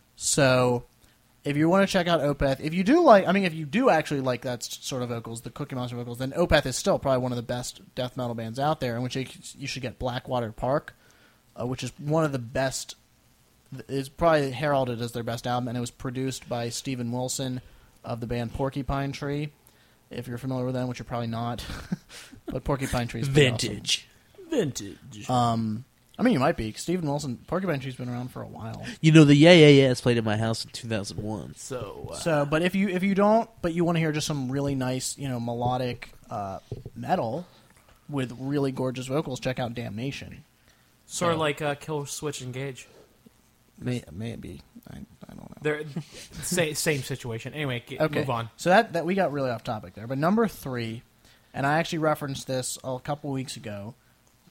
So if you want to check out Opeth, if you do like, I mean, if you do actually like that s- sort of vocals, the Cookie Monster vocals, then Opeth is still probably one of the best death metal bands out there, in which you, you should get Blackwater Park, uh, which is one of the best. It's probably heralded as their best album, and it was produced by Steven Wilson of the band Porcupine Tree. If you're familiar with them, which you're probably not, but Porcupine Tree is pretty awesome. Vintage. Vintage. Um, I mean, you might be. 'Cause Steven Wilson, Porcupine Tree's been around for a while. You know, the Yeah Yeah Yeahs played at my house in two thousand one. So, uh, So, but if you if you don't, but you want to hear just some really nice, you know, melodic uh, metal with really gorgeous vocals, check out Damnation. sort of like uh, Kill Switch Engage. May, maybe I, I don't know. They're same, same situation. Anyway, get, Okay, move on. So that that we got really off topic there. But number three, and I actually referenced this a couple weeks ago.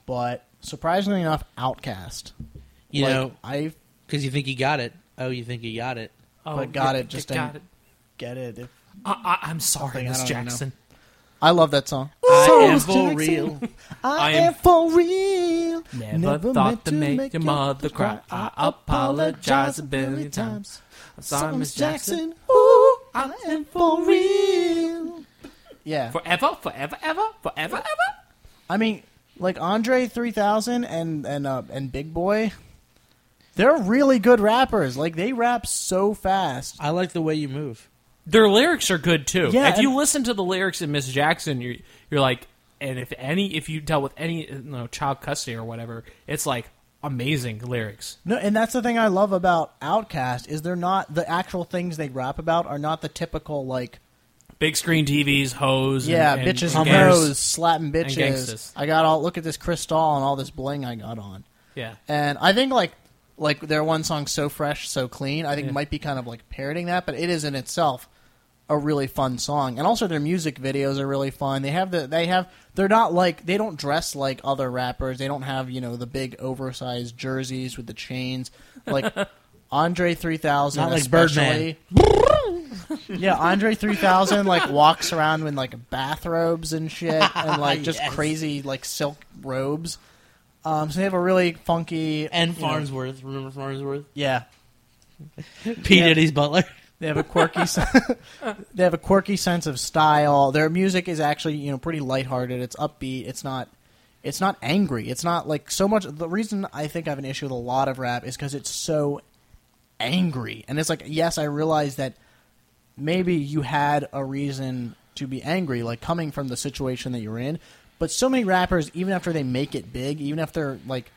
but surprisingly enough, Outkast. You Like, know, I because you think you got it. Oh, you think you got it. Oh, but got yeah, it just got didn't it. get it. If, I, I, I'm sorry, Something I Miss don't even know. Jackson. I love that song. I am Miss for Jackson, real. I, I am, am for real. Never, thought to make, your mother cry. I apologize a billion times. I'm sorry, Miss Jackson. Ooh, I am for real. Yeah. Forever, forever, ever, forever, ever. I mean, like Andre three thousand and and uh, and Big Boy, they're really good rappers. Like they rap so fast. I like the way you move. Their lyrics are good too. Yeah, if you and- listen to the lyrics in Miss Jackson, you're you're like, and if any, if you dealt with any, you know, child custody or whatever, it's like amazing lyrics. No, and that's the thing I love about Outkast is they're not the actual things they rap about are not the typical like Big screen T Vs, hoes, yeah and, and, bitches and and gangsters. hoes slapping bitches. gangsters. I got all look at this crystal and all this bling I got on. Yeah, And I think like like their one song "So Fresh, So Clean" I think Yeah. might be kind of like parroting that, but it is in itself a really fun song. And also their music videos are really fun. They have the they have they're not like they don't dress like other rappers. They don't have, you know, the big oversized jerseys with the chains like Andre three thousand Not like especially. Yeah, Andre three thousand like walks around in like bathrobes and shit and like just Yes. crazy like silk robes. Um, so they have a really funky And you know, Farnsworth. Remember Farnsworth? yeah, P. Yeah. Diddy's butler. they have a quirky, se- they have a quirky sense of style. Their music is actually, you know, pretty lighthearted. It's upbeat. It's not, it's not angry. It's not like so much. The reason I think I have an issue with a lot of rap is because it's so angry, and it's like, yes, I realize that maybe you had a reason to be angry, like coming from the situation that you're in. But so many rappers, even after they make it big, even if they're like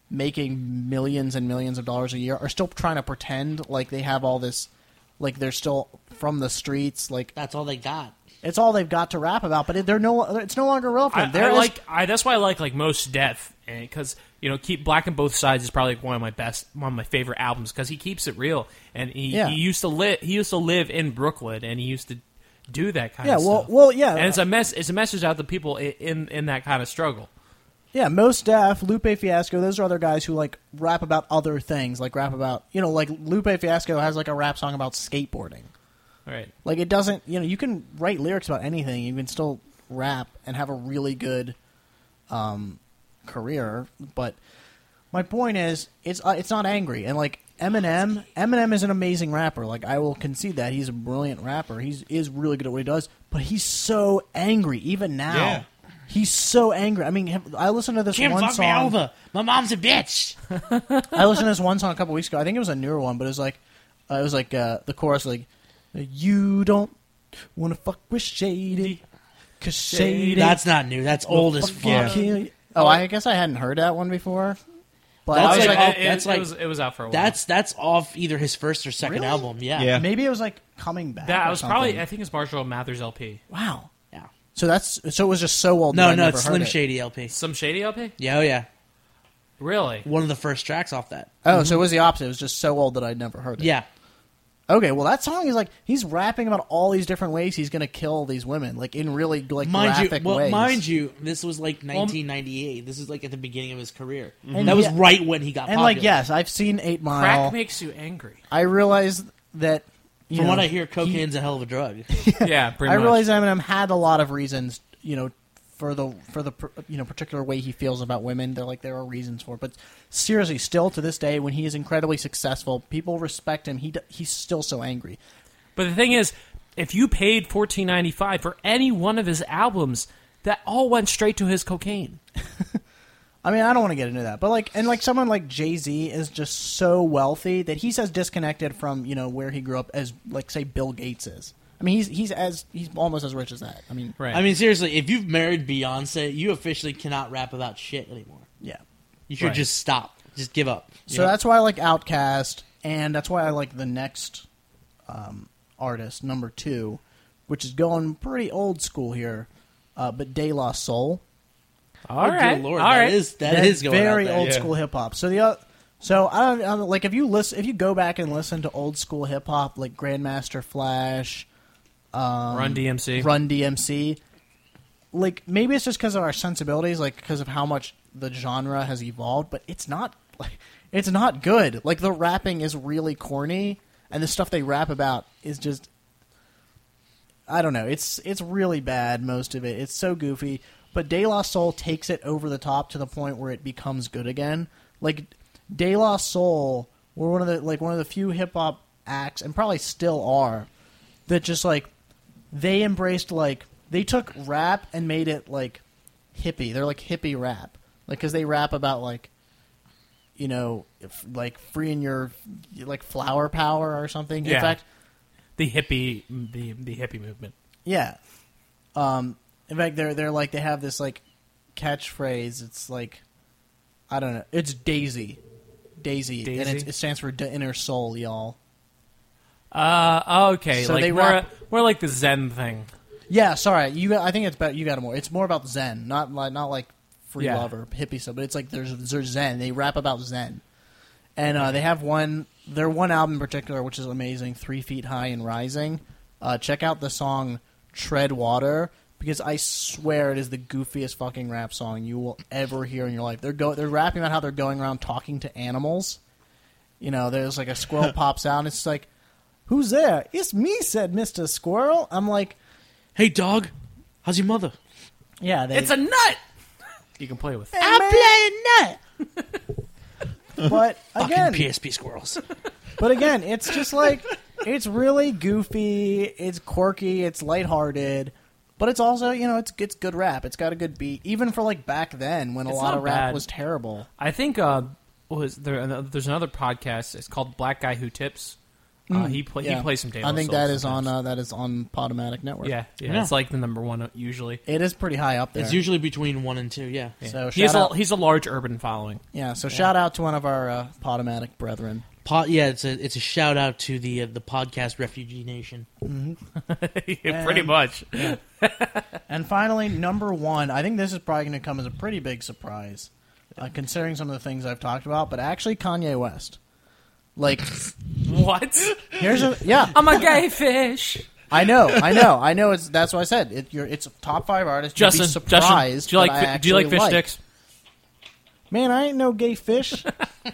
making millions and millions of dollars a year, are still trying to pretend like they have all this. Like they're still from the streets. Like That's all they got. it's all they've got to rap about. But it, they're no. It's no longer relevant. I, There I is- like I, that's why I like like Most Def, because you know, keep Black on Both Sides is probably one of my best, one of my favorite albums because he keeps it real, and he, Yeah. he used to live he used to live in Brooklyn, and he used to do that kind Yeah, of well- stuff. well, yeah. and it's a mess. It's a message out to people in in, in that kind of struggle. Yeah, Mos Def, Lupe Fiasco, those are other guys who like rap about other things, like rap about, you know, like Lupe Fiasco has like a rap song about skateboarding. All right. Like it doesn't, you know, you can write lyrics about anything, you can still rap and have a really good um, career, but my point is it's uh, it's not angry. And like Eminem, Eminem is an amazing rapper. Like I will concede that he's a brilliant rapper. He's is really good at what he does, but he's so angry even now. Yeah. He's so angry. I mean, have- I listened to this Kim, one fuck song. me over. My mom's a bitch. I listened to this one song a couple weeks ago. I think it was a newer one, but it was like, uh, it was like uh, the chorus like, "You don't want to fuck with Shady, cause Shady." That's not new. That's old as fuck fuck. you." Oh, I guess I hadn't heard that one before. But That's I was like- like, it, oh, that's it like- was it was out for a while. That's that's off either his first or second Really? album. Yeah. Yeah. maybe it was like coming back. that or was probably something. I think it's Marshall Mathers L P. Wow. Yeah. So that's so it was just so old. that No, I no, never it's heard Slim it. Shady L P. Some Shady L P. Yeah, oh yeah. Really? One of the first tracks off that. Oh, so it was the opposite. It was just so old that I'd never heard it. Yeah. Okay, well that song is like he's rapping about all these different ways he's gonna kill these women, like in really like Mind you, graphic well, ways. mind you, this was like nineteen ninety-eight. This is like at the beginning of his career. And That was yeah- right when he got and popular. like yes, I've seen Eight Mile. Crack makes you angry. I realize that you From know, what I hear, cocaine's a hell of a drug. Yeah, pretty I much. realize Eminem had a lot of reasons, you know, for the for the you know particular way he feels about women. They're like there are reasons for it, but seriously, still to this day, when he is incredibly successful, people respect him. He d- he's still so angry. But the thing is, if you paid fourteen ninety five for any one of his albums, that all went straight to his cocaine. I mean, I don't want to get into that, but like, and like someone like Jay-Z is just so wealthy that he's as disconnected from you know where he grew up as like say Bill Gates is. I mean, he's he's as he's almost as rich as that. I mean, Right. I mean, seriously, if you've married Beyonce, you officially cannot rap about shit anymore. yeah. You should Right. just stop. Just give up. you So know? that's why I like Outkast, and that's why I like the next um, artist, number two, which is going pretty old school here, uh, but De La Soul. all Oh, right, good Lord, all that right. is that That's is going very out there. old Yeah. school hip hop. So the uh, so I don't, I don't like if you listen if you go back and listen to old school hip hop like Grandmaster Flash, um, Run D M C. Run D M C. Like maybe it's just because of our sensibilities, like because of how much the genre has evolved, but it's not like it's not good. Like the rapping is really corny, and the stuff they rap about is just I don't know. It's it's really bad. Most of it. It's so goofy. But De La Soul takes it over the top to the point where it becomes good again. Like De La Soul were one of the like one of the few hip hop acts, and probably still are, that just like they embraced like they took rap and made it like hippie. They're like hippie rap, like because they rap about like you know if, like freeing your like flower power or something. Yeah. In fact, The hippie, the the hippie movement. yeah. Um, in fact, they're they're like they have this like catchphrase. It's like I don't know. It's Daisy, Daisy, Daisy? and it's, it stands for the inner soul, y'all. Uh, okay. So like they more, rap- more like the Zen thing. Yeah, sorry. You, got- I think it's better. You got it more. It's more about Zen, not like not like free Yeah. love or hippie stuff. But it's like there's there's Zen. They rap about Zen, and uh, they have one. Their one album in particular, which is amazing, Three Feet High and Rising. Uh, check out the song "Tread Water" because I swear it is the goofiest fucking rap song you will ever hear in your life. They're go they're rapping about how they're going around talking to animals. You know, there's like a squirrel pops out, and it's like, "Who's there?" "It's me," said Mister Squirrel. I'm like, Hey, dog, how's your mother? yeah, they, It's a nut. You can play with. I'm playing nut. But Fucking again, P S P squirrels. but again, it's just like it's really goofy, it's quirky, it's lighthearted, but it's also you know it's it's good rap. It's got a good beat, even for like back then when a It's lot not of rap bad. was terrible. I think uh, was there? There's another podcast. It's called Black Guy Who Tips. Uh, he play, Yeah. he plays some De La I think Soul that is on sometimes. uh, that is on Podomatic Network. yeah, yeah, Yeah. It's like the number one uh, usually. it is pretty high up there. It's usually between one and two. Yeah. So He has shout a out, he's a large urban following. yeah. So shout out to one of our uh, Podomatic brethren. Po- yeah, it's a it's a shout out to the uh, the podcast refugee nation. Yeah, pretty much. And finally, number one. I think this is probably going to come as a pretty big surprise, uh, considering some of the things I've talked about. But actually, Kanye West. Like, What? here's a yeah. I'm a gay fish. I know, I know, I know. It's that's what I said. It, you're, it's a top five artist. You'd Justin, be surprised. Justin, do you like that I fi- do you like actually fish like. sticks? Man, I ain't no gay fish.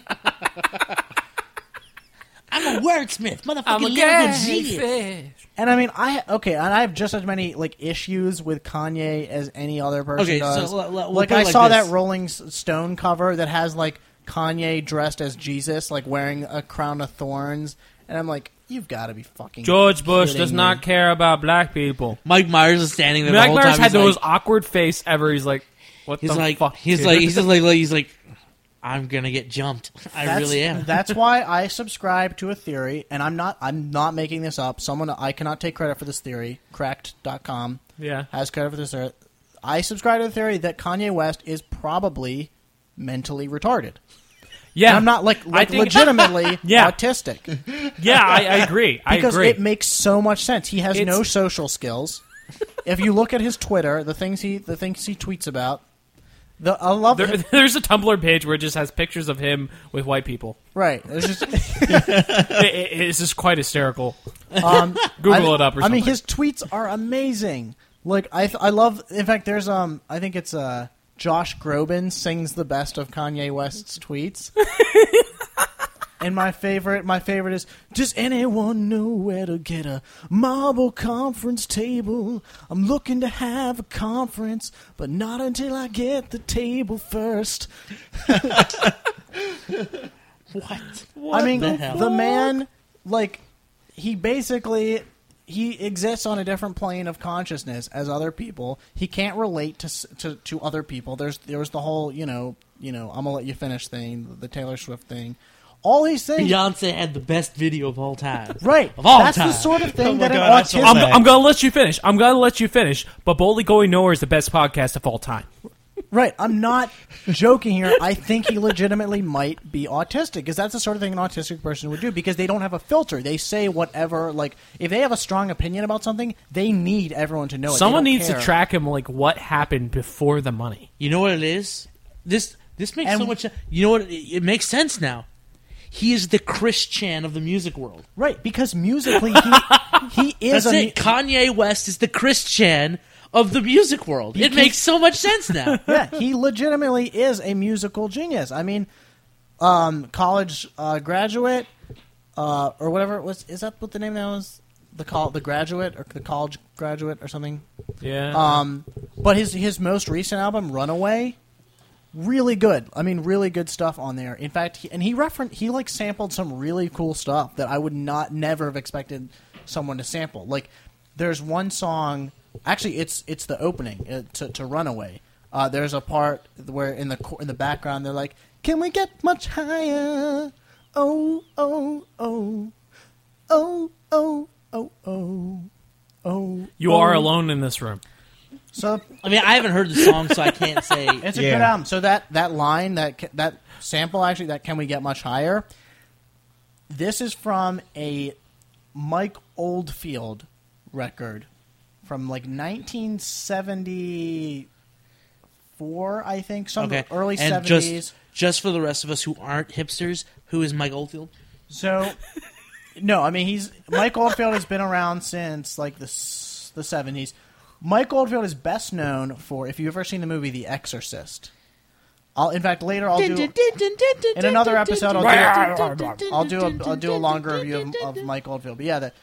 I'm a wordsmith, motherfucking I'm a lyrical gay genius. fish. And I mean, I okay, and I have just as many like issues with Kanye as any other person Okay, does. so l- l- we'll like put it I like saw this. that Rolling S- Stone cover that has like Kanye dressed as Jesus, like wearing a crown of thorns, and I'm like, you've got to be fucking. George Bush kidding does me. not care about black people. Mike Myers is standing there. the Mike whole Myers time. had the He's most like, awkward face ever. He's like, "What he's the like, fuck?" he's dude? like, he's just like, like, he's like, I'm gonna get jumped. I That's, really am. That's why I subscribe to a theory, and I'm not. I'm not making this up. Someone I cannot take credit for this theory. Cracked dot com yeah. has credit for this theory. I subscribe to the theory that Kanye West is probably mentally retarded. Yeah, And I'm not like, like think- legitimately Yeah. autistic Yeah, I, I agree. I because agree. it makes so much sense. He has It's- no social skills. If you look at his Twitter, the things he the things he tweets about, the I love There, him. there's a Tumblr page where it just has pictures of him with white people. Right. It's just It, it, it's just quite hysterical. um, Google I, it up or I mean, something. his tweets are amazing. Like I, th- I love. In fact, there's um, I think it's uh, Josh Groban sings the best of Kanye West's tweets. And my favorite, my favorite is, does anyone know where to get a marble conference table? I'm looking to have a conference, but not until I get the table first. what? I mean, the the, hell? man, like, he basically he exists on a different plane of consciousness as other people. He can't relate to s- to, to other people. There's there's the whole you know you know I'm gonna let you finish thing, the Taylor Swift thing. All these things, Beyonce had the best video of all time. right? Of all That's time. the sort of thing Oh my that God, an I'm so autistic. I'm, mad. I'm gonna let you finish. I'm gonna let you finish. But Boldly Going Nowhere is the best podcast of all time. Right, I'm not joking here. I think he legitimately might be autistic because that's the sort of thing an autistic person would do because they don't have a filter. They say whatever, like, if they have a strong opinion about something, they need everyone to know it. They Someone don't needs care. to track him, like what happened before the money. You know what it is? This this makes And- so much. You know what? It, it makes sense now. He is the Chris Chan of the music world. Right, because musically, he, he is That's a. it. Kanye West is the Chris Chan of the music world. It keeps- makes so much sense now. Yeah, he legitimately is a musical genius. I mean, um, college uh, graduate uh, or whatever it was. Is that what the name of that was? The col- the graduate or the college graduate or something. Yeah. Um, but his his most recent album, Runaway, really good. I mean, really good stuff on there. In fact, he, and he referenced he like sampled some really cool stuff that I would not never have expected someone to sample. Like, there's one song. Actually, it's it's the opening uh, to, to Runaway. Uh, there's a part where in the in the background they're like, "Can we get much higher? Oh oh oh oh oh oh oh oh." you oh. are alone in this room. So I mean, I haven't heard the song, so I can't say. it's a Yeah. good album. So that that line that ca- that sample actually that "Can we get much higher?" This is from a Mike Oldfield record from like nineteen seventy-four, I think, some Okay, early and seventies. just just for the rest of us who aren't hipsters, who is Mike Oldfield? So, no, I mean he's Mike Oldfield has been around since like the s- the seventies. Mike Oldfield is best known for, if you've ever seen the movie The Exorcist. I'll, in fact, later I'll do in another episode. I'll do I'll do a, I'll do a longer review of, of Mike Oldfield. But yeah, that.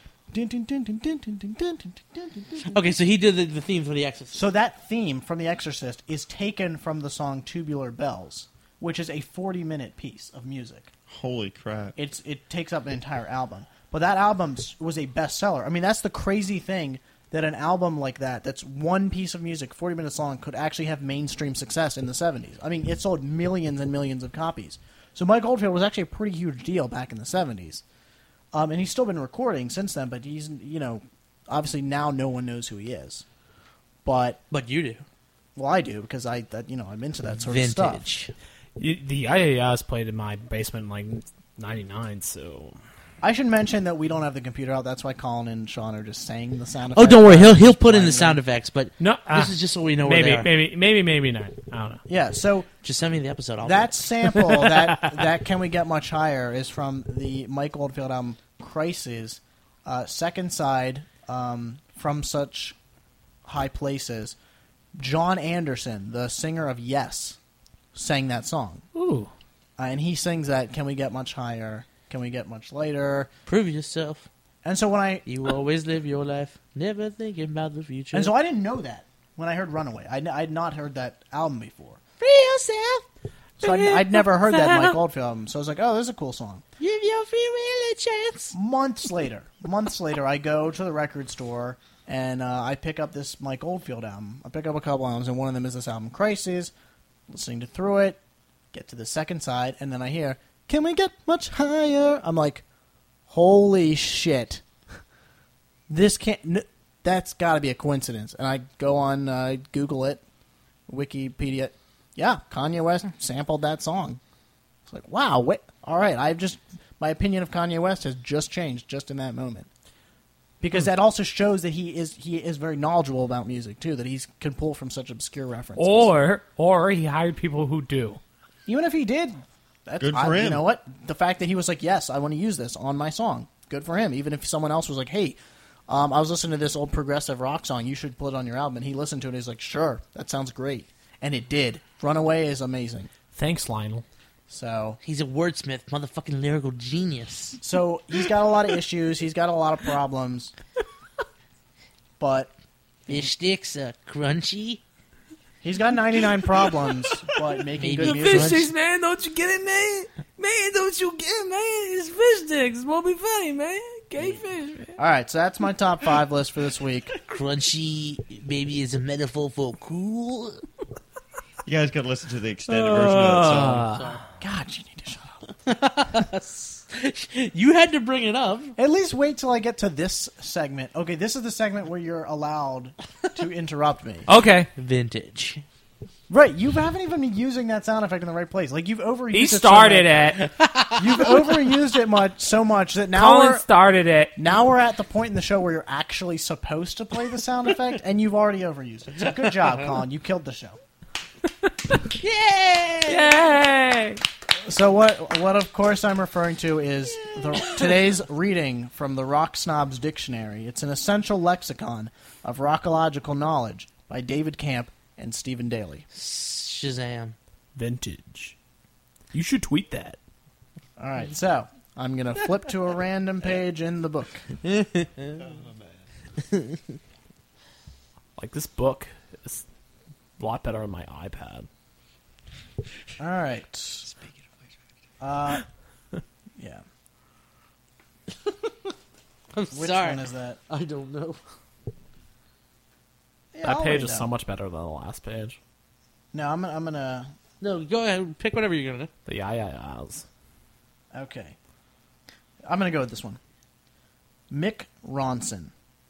Okay, so he did the, the theme for The Exorcist. So that theme from The Exorcist is taken from the song Tubular Bells, which is a forty-minute piece of music. Holy crap! It's it takes up an entire album. But that album s- was a bestseller. I mean, that's the crazy thing, that an album like that, that's one piece of music, forty minutes long, could actually have mainstream success in the seventies. I mean, it sold millions and millions of copies. So Mike Oldfield was actually a pretty huge deal back in the seventies. Um, and he's still been recording since then, but he's, you know, obviously now no one knows who he is. But, But you do. well, I do, because I, that, you know, I'm into that sort of stuff. Vintage. You, the I A S played in my basement in like ninety-nine, so I should mention that we don't have the computer out. That's why Colin and Sean are just saying the sound effects. Oh, don't worry. He'll he'll Just put in playing the them. sound effects, but no. this uh, is just so we know maybe, where they are. maybe, maybe, maybe not. I don't know. Yeah, so Just send me the episode. I'll that sample, that that Can We Get Much Higher, is from the Mike Oldfield album Crisis, uh, second side, um, From Such High Places. John Anderson, the singer of Yes, sang that song. Ooh, Uh, and he sings that Can We Get Much Higher? Can We Get Much Later? prove yourself. And so when I You always live your life, never thinking about the future. and so I didn't know that when I heard Runaway. I had not heard that album before. free yourself. So I'd, I'd never heard that Mike Oldfield album. So I was like, oh, this is a cool song. Give your free will a chance. Months later, months later, I go to the record store and uh, I pick up this Mike Oldfield album. I pick up a couple albums, and one of them is this album, Crisis. Listening to through it, get to the second side, and then I hear, "Can we get much higher?" I'm like, holy shit. This can't, n- that's got to be a coincidence. And I go on, uh, Google it, Wikipedia. Yeah, Kanye West sampled that song. It's like, wow, wait, all right, I've just, my opinion of Kanye West has just changed just in that moment. Because that also shows that he is he is very knowledgeable about music too, that he can pull from such obscure references. or or he hired people who do. Even if he did, that's, Good for I, You him. know what? The fact that he was like, yes, I want to use this on my song. Good for him. Even if someone else was like, hey, um, I was listening to this old progressive rock song, you should put it on your album. And he listened to it and he's like, sure, that sounds great. And it did. Runaway is amazing. Thanks, Lionel. So He's a wordsmith, motherfucking lyrical genius. so he's got a lot of issues. He's got a lot of problems. But Fish sticks are crunchy. he's got ninety-nine problems, but making Maybe good the music. fish sticks, man, don't you get it, man? Man, don't you get it, man? It's fish sticks. It won't be funny, man. Gay fish, man. All right, so that's my top five list for this week. Crunchy maybe is a metaphor for cool. You guys got to listen to the extended version of that song. Sorry. God, you need to shut up. You had to bring it up. At least wait till I get to this segment. Okay, this is the segment where you're allowed to interrupt me. Okay. Vintage. Right, you haven't even been using that sound effect in the right place. Like you've overused He it. so started much- it. You've overused it much so much that now Colin we're started it. now we're at the point in the show where you're actually supposed to play the sound effect, and you've already overused it. So good job, Colin. You killed the show. Yay! So what what of course I'm referring to is the, today's reading from the Rock Snob's Dictionary. It's an essential lexicon of rockological knowledge, by David Camp and Stephen Daly. Shazam. Vintage. You should tweet that. All right, so I'm going to flip to a random page in the book. Like, this book is a lot better on my iPad. All right. Uh, yeah. I'm Which sorry. one is that? I don't know. Yeah, That I'll page read is it so out. much better than the last page. No, I'm, I'm going to... No, go ahead. Pick whatever you're going to The yeah, yeah, yeahs. Okay. I'm going to go with this one. Mick Ronson.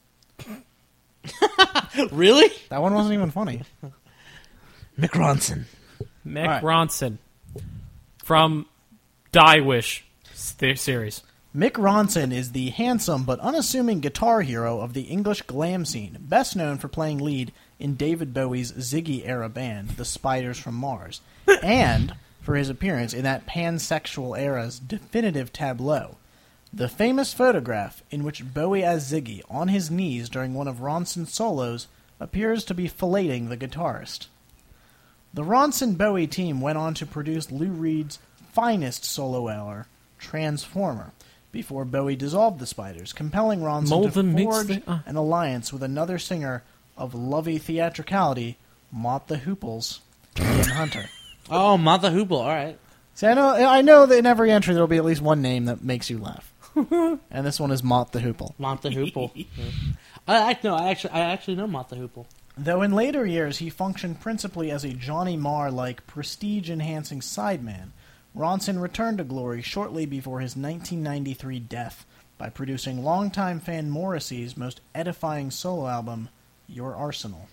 do. Really? That one wasn't even funny. Mick Ronson. Mick All right. Ronson from Die Wish th- series. Mick Ronson is the handsome but unassuming guitar hero of the English glam scene, best known for playing lead in David Bowie's Ziggy-era band, The Spiders from Mars, and for his appearance in that pansexual era's definitive tableau, the famous photograph in which Bowie as Ziggy, on his knees during one of Ronson's solos, appears to be filleting the guitarist. The Ronson-Bowie team went on to produce Lou Reed's finest solo hour, Transformer, before Bowie dissolved the Spiders, compelling Ronson Molden to meets forge the- uh. an alliance with another singer of lovey theatricality, Mott the Hooples, Ian Hunter. Oh, Martha Hoople. All right. See, I know, I know that in every entry there will be at least one name that makes you laugh, and this one is Mott the Hoople. Martha Hoople. Yeah. I, I no, I actually, I actually know Martha Hoople. Though in later years he functioned principally as a Johnny Marr-like prestige-enhancing sideman, Ronson returned to glory shortly before his nineteen ninety-three death by producing longtime fan Morrissey's most edifying solo album, Your Arsenal.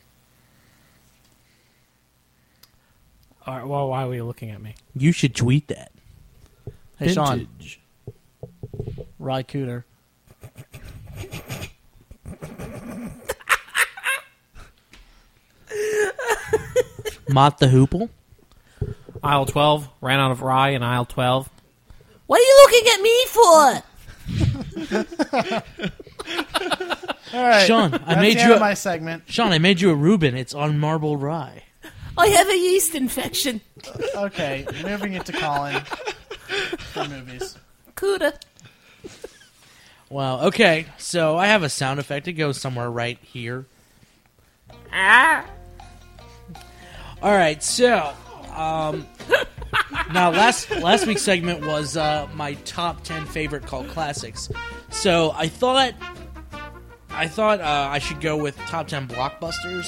All right, well, why are you looking at me? You should tweet that. Hey, Sean. Vintage. Ry Cooter. Mott the Hoople. Aisle twelve. Ran out of rye in aisle twelve. What are you looking at me for? All right, Sean, I that's made the you end of a- my segment. Sean, I made you a Reuben. It's on marble rye. I have a yeast infection. Okay, moving it to Colin for movies. Cuda. Wow. Okay, so I have a sound effect. It goes somewhere right here. Ah. All right, so um, now last last week's segment was uh, my top ten favorite cult classics. So I thought I thought uh, I should go with top ten blockbusters,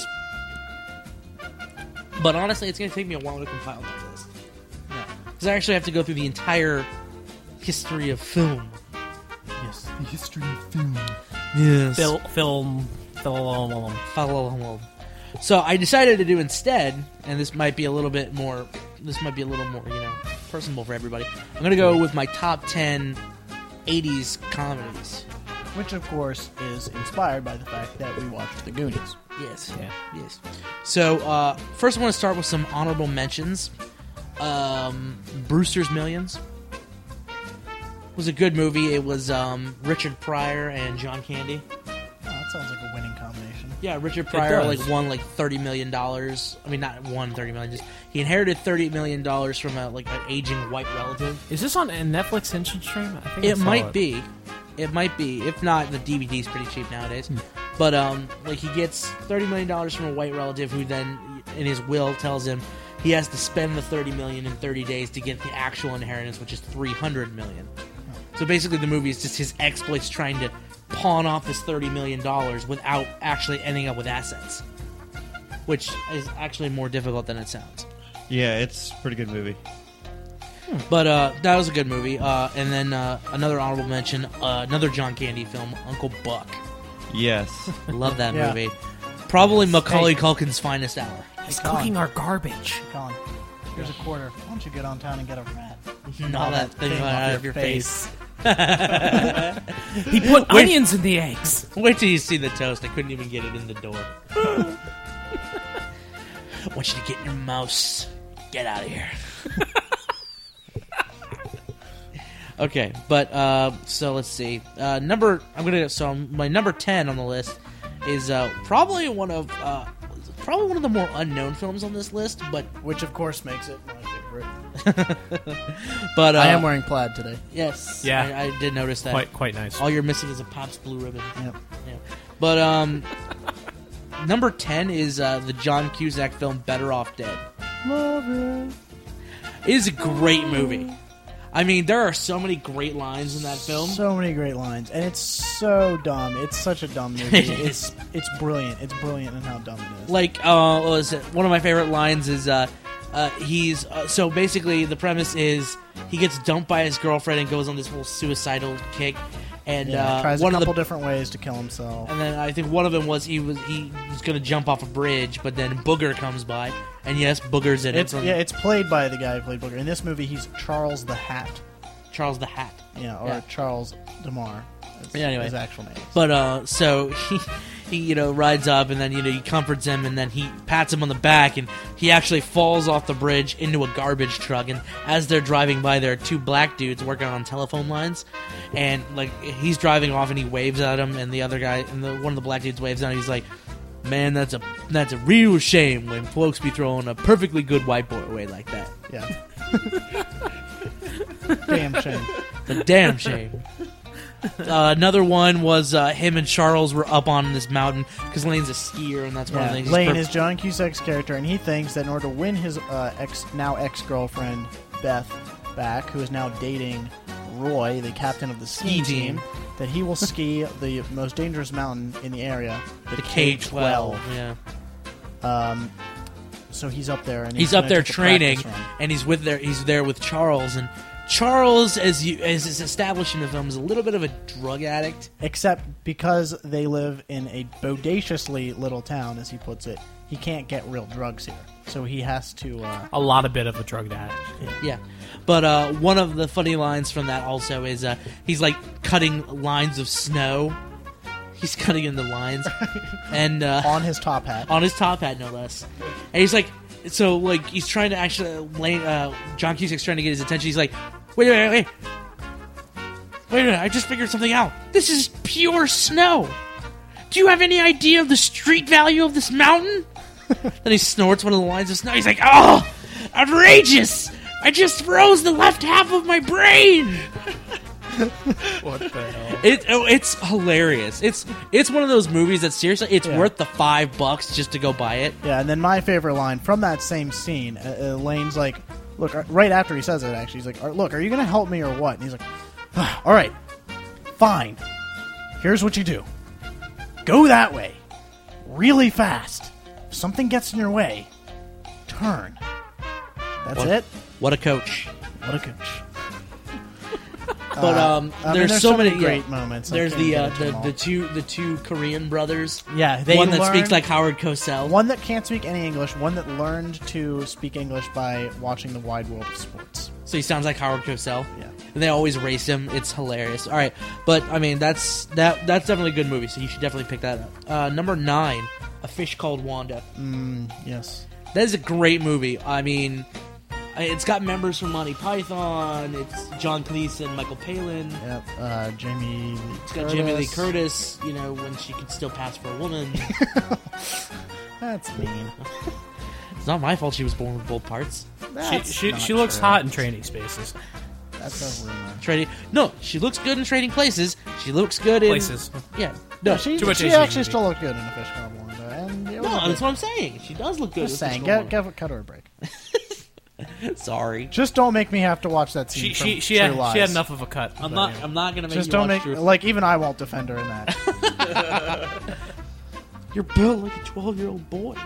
but honestly, it's going to take me a while to compile that list because I actually have to go through the entire history of film. Yes, the history of film. Yes. Fil- film. Film. So I decided to do instead, and this might be a little bit more, this might be a little more, you know, personable for everybody. I'm going to go with my top ten eighties comedies. Which, of course, is inspired by the fact that we watched The Goonies. Yes. Yeah. Yes. So uh, first I want to start with some honorable mentions. Um, Brewster's Millions was a good movie. It was um, Richard Pryor and John Candy. Oh, that sounds like a winning combination. Yeah, Richard Pryor does. like won like thirty million dollars. I mean, not won thirty million. Just he inherited thirty million dollars from a like an aging white relative. Is this on a Netflix instant stream? I think I It saw might it. be, it might be. If not, the D V D's pretty cheap nowadays. Hmm. But um, like he gets thirty million dollars from a white relative who then, in his will, tells him he has to spend the thirty million in thirty days to get the actual inheritance, which is three hundred million. So basically, the movie is just his exploits trying to pawn off this thirty million dollars without actually ending up with assets, which is actually more difficult than it sounds. Yeah, it's a pretty good movie. But uh, that was a good movie. Uh, and then uh, another honorable mention, uh, another John Candy film, Uncle Buck. Yes. Love that Yeah. movie. Probably Macaulay Culkin's finest hour. He's Colin. cooking our garbage. Colin, here's a quarter. Why don't you get on town and get a rat? All that thing out of your face. He put onions in the eggs. Wait till you see the toast. I couldn't even get it in the door. I want you to get in your mouse. Get out of here. Okay, but uh, so let's see. Uh, number I'm gonna so my number ten on the list is uh, probably one of uh, probably one of the more unknown films on this list, but Which, of course, makes it my favorite. but uh, I am wearing plaid today. yes, Yeah. I, I did notice that. Quite quite nice. All you're missing is a Pabst Blue Ribbon. Yep. Yeah. But um, number ten is uh, the John Cusack film Better Off Dead. Love it. It is a great movie. I mean, there are so many great lines in that film. So many great lines, and it's so dumb. It's such a dumb movie. it's it's brilliant. It's brilliant in how dumb it is. Like, uh, what was it? One of my favorite lines is, uh, uh, he's uh, so basically the premise is he gets dumped by his girlfriend and goes on this whole suicidal kick, and yeah, uh, tries one a of couple the different ways to kill himself. and then I think one of them was he was he was going to jump off a bridge, but then Booger comes by, and yes, Booger's in It's it from yeah, it's played by the guy who played Booger. In this movie, he's Charles the Hat. Charles the Hat. Yeah, or Yeah. Charles DeMar. Is Yeah, anyway. his actual name. But uh, so he, he, you know, rides up and then you know he comforts him and then he pats him on the back and he actually falls off the bridge into a garbage truck. And as they're driving by, there are two black dudes working on telephone lines, and like he's driving off and he waves at him, and the other guy and the one of the black dudes waves at him. He's like, "Man, that's a that's a real shame when folks be throwing a perfectly good white boy away like that. Yeah. Damn shame. The damn shame." Uh, another one was uh, him and Charles were up on this mountain because Lane's a skier, and that's one of Yeah. the things. Lane he's is John Cusack's character, and he thinks that in order to win his uh, ex now ex girlfriend Beth back, who is now dating Roy, the captain of the ski Ski team. team, that he will ski the most dangerous mountain in the area, the, the K twelve. Yeah, Um, so he's up there, and he's, he's up gonna there take a training, practice run. and he's with there. He's there with Charles, and Charles, as you as is established in the film, is a little bit of a drug addict. Except because they live in a bodaciously little town, as he puts it, he can't get real drugs here. So he has to. Uh, A lot of bit of a drug addict. Yeah, but uh, one of the funny lines from that also is uh, he's like cutting lines of snow. He's cutting in the lines, and uh, on his top hat. on his top hat, no less. And he's like, so like he's trying to actually, Lane, uh, John Cusack's trying to get his attention. He's like, wait, wait, wait, wait a minute! I just figured something out. This is pure snow. Do you have any idea of the street value of this mountain? Then he snorts one of the lines of snow. He's like, oh, outrageous! I just froze the left half of my brain. What the hell? It, oh, it's hilarious. It's it's one of those movies that seriously, it's Yeah. worth the five bucks just to go buy it. Yeah, and then my favorite line from that same scene, uh, uh, Lane's like, look, uh, right after he says it, actually, he's like, "Are- look, are you going to help me or what? And he's like, "Ah, all right, fine. Here's what you do. Go that way, really fast. If something gets in your way, turn. That's What- it. What a coach! What a coach. But Uh, um, I mean, there's, there's so, so many, many yeah. great moments. I There's can't the get uh, into the them all. the two the two Korean brothers. Yeah, they one that learn- speaks like Howard Cosell. One that can't speak any English, one that learned to speak English by watching The Wide World of Sports. So he sounds like Howard Cosell. Yeah. And they always race him. It's hilarious. All right, but I mean that's that that's definitely a good movie. So you should definitely pick that up. Uh, number nine, A Fish Called Wanda. Mm, yes. That is a great movie. I mean, it's got members from Monty Python. It's John Cleese and Michael Palin. Yep. Uh, Jamie Lee It's got Jamie Lee Curtis. You know, when she could still pass for a woman. That's mean. It's not my fault she was born with both parts. She That's she, not she looks true. hot in training spaces. That's a rumor. Trading. No, she looks good in Trading Places. She looks good in Places. Yeah. No, No, she, Too much she Asian actually movie. still looked good in a fish called Wanda. And it was no, a that's good- what I'm saying. She does look good. Just in saying, Fish get, Called get, cut her a break. Wanda. Sorry. Just don't make me have to watch that scene. She from she she True had, Lies. she had enough of a cut. I'm not. I'm not gonna make Just you don't watch make True- like even I won't defend her in that. You're built like a twelve year old boy.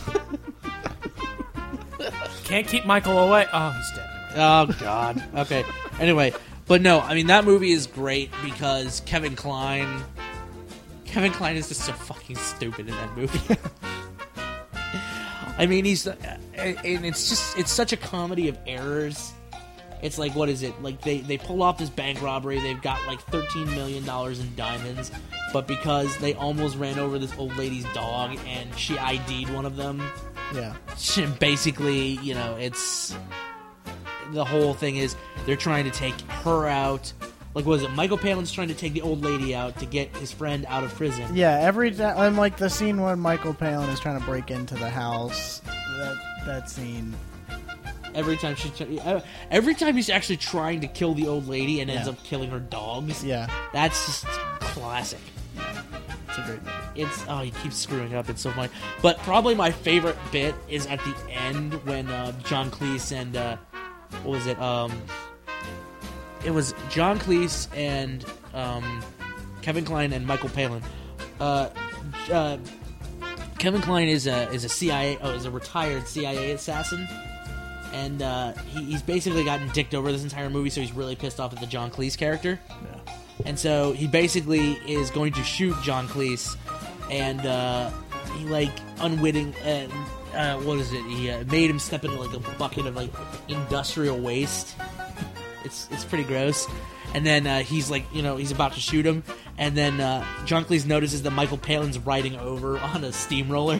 Can't keep Michael away. Oh, he's dead. Oh God. Okay. Anyway, but no, I mean that movie is great because Kevin Kline. Kevin Kline is just so fucking stupid in that movie. I mean, he's, uh, and it's just it's such a comedy of errors. It's like, what is it? Like they they pull off this bank robbery. They've got like thirteen million dollars in diamonds, but because they almost ran over this old lady's dog and she I D'd one of them. Yeah. Basically, you know, it's the whole thing is they're trying to take her out like, what was it? Michael Palin's trying to take the old lady out to get his friend out of prison. Yeah, every time, I'm like the scene when Michael Palin is trying to break into the house. That that scene. Every time she, every time he's actually trying to kill the old lady and ends Yeah. up killing her dogs. Yeah, That's just classic. it's a great movie. It's oh, he keeps screwing up. It's so funny. But probably my favorite bit is at the end when uh, John Cleese and uh, what was it? Um, it was John Cleese and um, Kevin Kline and Michael Palin. Uh, uh, Kevin Kline is a is a C I A oh, is a retired C I A assassin, and uh, he, he's basically gotten dicked over this entire movie. So he's really pissed off at the John Cleese character. Yeah. And so he basically is going to shoot John Cleese, and uh, he like unwitting, uh, uh, what is it? He uh, made him step into like a bucket of like industrial waste. It's it's pretty gross. And then uh, he's like, you know, he's about to shoot him, and then uh, John Cleese notices that Michael Palin's riding over on a steamroller.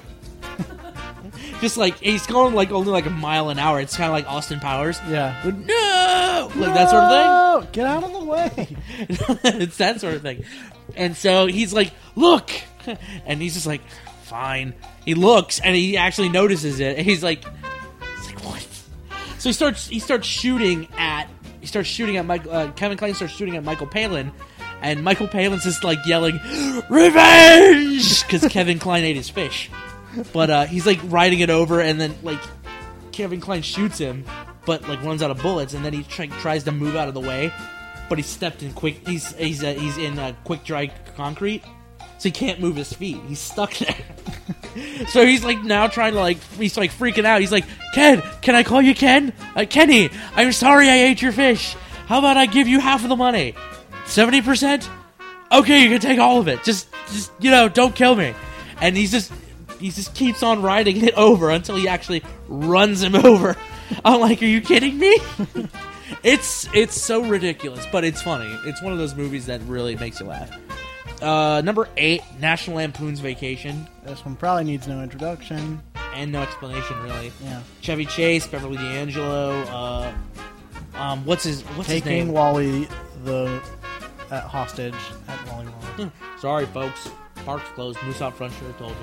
Just like he's going like only like a mile an hour. It's kind of like Austin Powers. Yeah. But no, like that sort of thing. No! Get out of the way! It's that sort of thing. And so he's like, look! And he's just like, fine. He looks, and he actually notices it. And he's like, he's like, what? So he starts he starts shooting at, he starts shooting at Michael, uh, Kevin Kline starts shooting at Michael Palin, and Michael Palin's just like yelling, revenge! Because Kevin Kline ate his fish. But uh, he's like riding it over, and then like Kevin Kline shoots him, but like runs out of bullets, and then he try- tries to move out of the way, but he's stepped in quick. He's he's uh, he's in uh, quick dry concrete, so he can't move his feet. He's stuck there. So he's like now trying to like he's like freaking out. He's like, Ken, can I call you Ken? Uh, Kenny, I'm sorry I ate your fish. How about I give you half of the money? seventy percent? Okay, you can take all of it. Just just you know, don't kill me. And he's just. He just keeps on riding it over until he actually runs him over. I'm like, are you kidding me? it's it's so ridiculous, but it's funny. It's one of those movies that really makes you laugh. Uh, number eight, National Lampoon's Vacation, This one probably needs no introduction. and no explanation really. Yeah. Chevy Chase, Beverly D'Angelo. Uh, um, what's his what's his Taking name? Wally the uh, hostage at Wally World. Sorry, folks. Park's closed. Moose out front. Should have told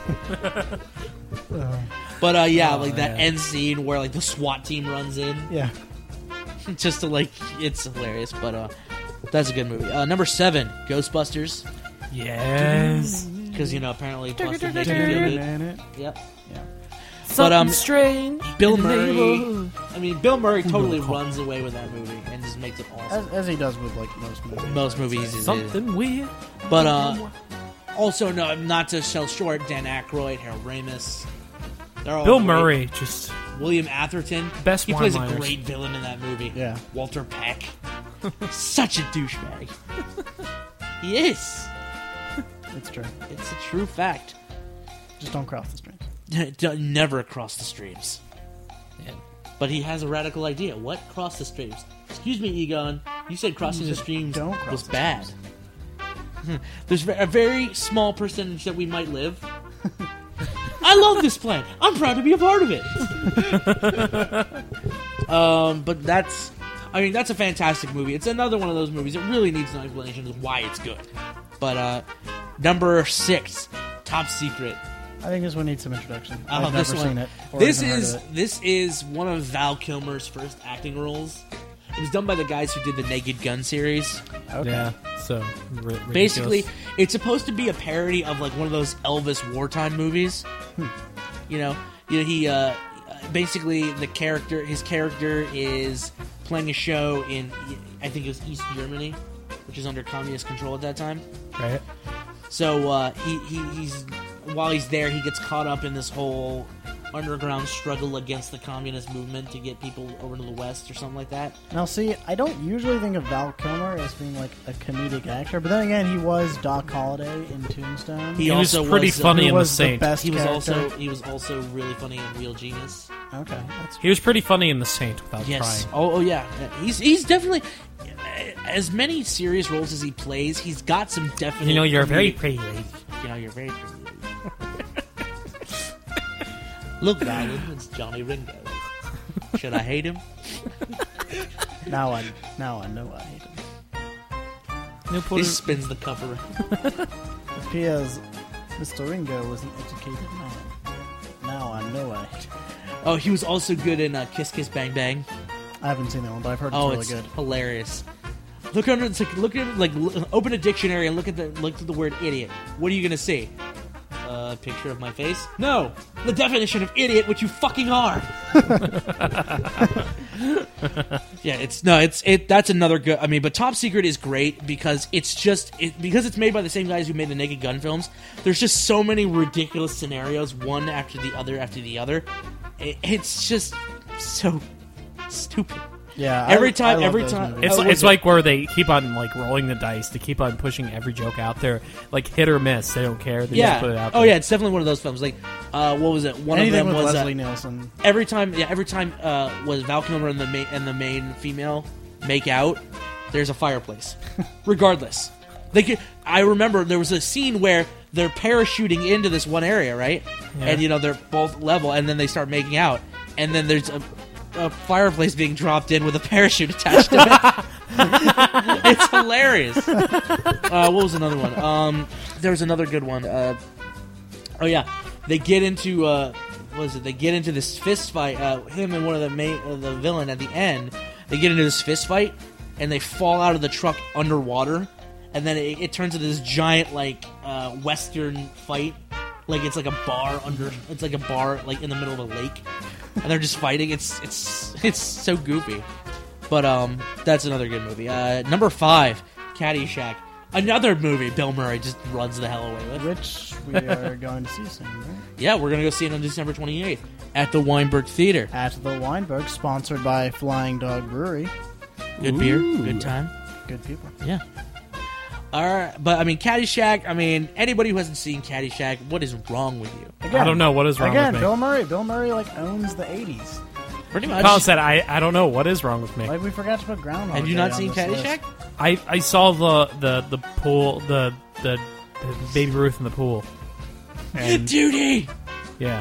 you. But uh, yeah, Oh, like that man. end scene where like the SWAT team runs in. Yeah. Just to like, it's hilarious, but uh, that's a good movie. Uh, number seven, Ghostbusters, Yes. because you know apparently Buster makes me feel good. Minute. Yep. Yeah. Something um, strange. Bill in the Murray. neighborhood. I mean, Bill Murray totally runs away with that movie and just makes it awesome. As, as he does with like most movies. Most I'd movies, say. is Something weird. but uh, also no, not to sell short. Dan Aykroyd, Harold Ramis. They're all Bill great. Murray, just William Atherton. Best He plays a one-liners. great villain in that movie. Yeah. Walter Peck. Such a douchebag. He is. It's true. It's a true fact. Just don't cross the streams. D- Never cross the streams. But he has a radical idea. What? Cross the streams. Excuse me, Egon. You said crossing the Just streams don't cross was the bad. There's ve- a very small percentage that we might live. I love this plan. I'm proud to be a part of it. um, but that's, I mean, that's a fantastic movie. It's another one of those movies that really needs no explanation of why it's good. But uh, number six, Top Secret. I think this one needs some introduction. Oh, I've this never one. seen it. or This even heard is of it. this is one of Val Kilmer's first acting roles. It was done by the guys who did the Naked Gun series. Okay. yeah. So ri- ridiculous. Basically, it's supposed to be a parody of like one of those Elvis wartime movies. You know, you know, he uh, basically the character, his character is playing a show in, I think it was East Germany, which is under communist control at that time. right. So uh, he, he he's while he's there, he gets caught up in this whole underground struggle against the communist movement to get people over to the West or something like that. Now, see, I don't usually think of Val Kilmer as being like a comedic actor, but then again, he was Doc Holliday in Tombstone. He, He was also pretty was, uh, funny He in The was the Saint. best He was character. also he was also really funny in Real Genius. Okay, that's He was pretty funny in The Saint without Yes. trying. Oh, oh yeah. He's he's definitely as many serious roles as he plays. He's got some definite. You know, you're a very comedic- pretty lady. You know, you're very pretty. Look, darling, it's Johnny Ringo. Should I hate him? now I now I know I hate him. New He Puerto- spins the cover. It appears Mister Ringo was an educated man. Now I know I. Oh, he was also good in uh, Kiss Kiss Bang Bang. I haven't seen that one, but I've heard it's Oh, really it's good. hilarious. Look under. It's like look at like l- open a dictionary and look at the look at the word idiot. What are you gonna see? A picture of my face? No, the definition of idiot, which you fucking are. Yeah, it's no, it's it. That's another good. I mean, but Top Secret is great because it's just it, because it's made by the same guys who made the Naked Gun films. There's just so many ridiculous scenarios, one after the other after the other. It, it's just so stupid. Yeah, Every I- time- I love every those time- movies. It's, Oh, it's was it- like where they keep on like rolling the dice to keep on pushing every joke out there, like hit or miss. They don't care. They Yeah. just put it out Oh there. yeah, it's definitely one of those films. Like, uh, what was it? One Anything of them with was Leslie uh, Nielsen. every time. Yeah, every time uh, was Val Kilmer and the main and the main female make out. There's a fireplace. Regardless, they could, I remember there was a scene where they're parachuting into this one area, right? Yeah. And you know they're both level, and then they start making out, and then there's a, a fireplace being dropped in with a parachute attached to it. It's hilarious. Uh, what was another one? Um, there was another good one. Uh, oh yeah, they get into uh, what was it? They get into this fist fight. Uh, him and one of the main, uh, the villain at the end. They get into this fist fight, and they fall out of the truck underwater, and then it, it turns into this giant like uh, western fight. Like it's like a bar under. It's like a bar like in the middle of a lake, and they're just fighting. It's it's it's so goofy. But um, that's another good movie. Uh, number five, Caddyshack. Another movie Bill Murray just runs the hell away with. Which we are going to see soon, right? Yeah, we're gonna go see it on December twenty-eighth at the Weinberg Theater. At the Weinberg, sponsored by Flying Dog Brewery. Good beer, good time. Good people. Yeah. All right, but I mean, Caddyshack. I mean, anybody who hasn't seen Caddyshack, what is wrong with you? Again, I don't know what is wrong Again, with me. Bill Murray. Bill Murray like owns the eighties. Pretty much. Colin said, I, I don't know what is wrong with me. Like we forgot to put Groundhog Have you Day not on seen this Caddyshack? list. I, I saw the, the, the pool, the, the, the Baby Ruth in the pool. And, Duty. yeah.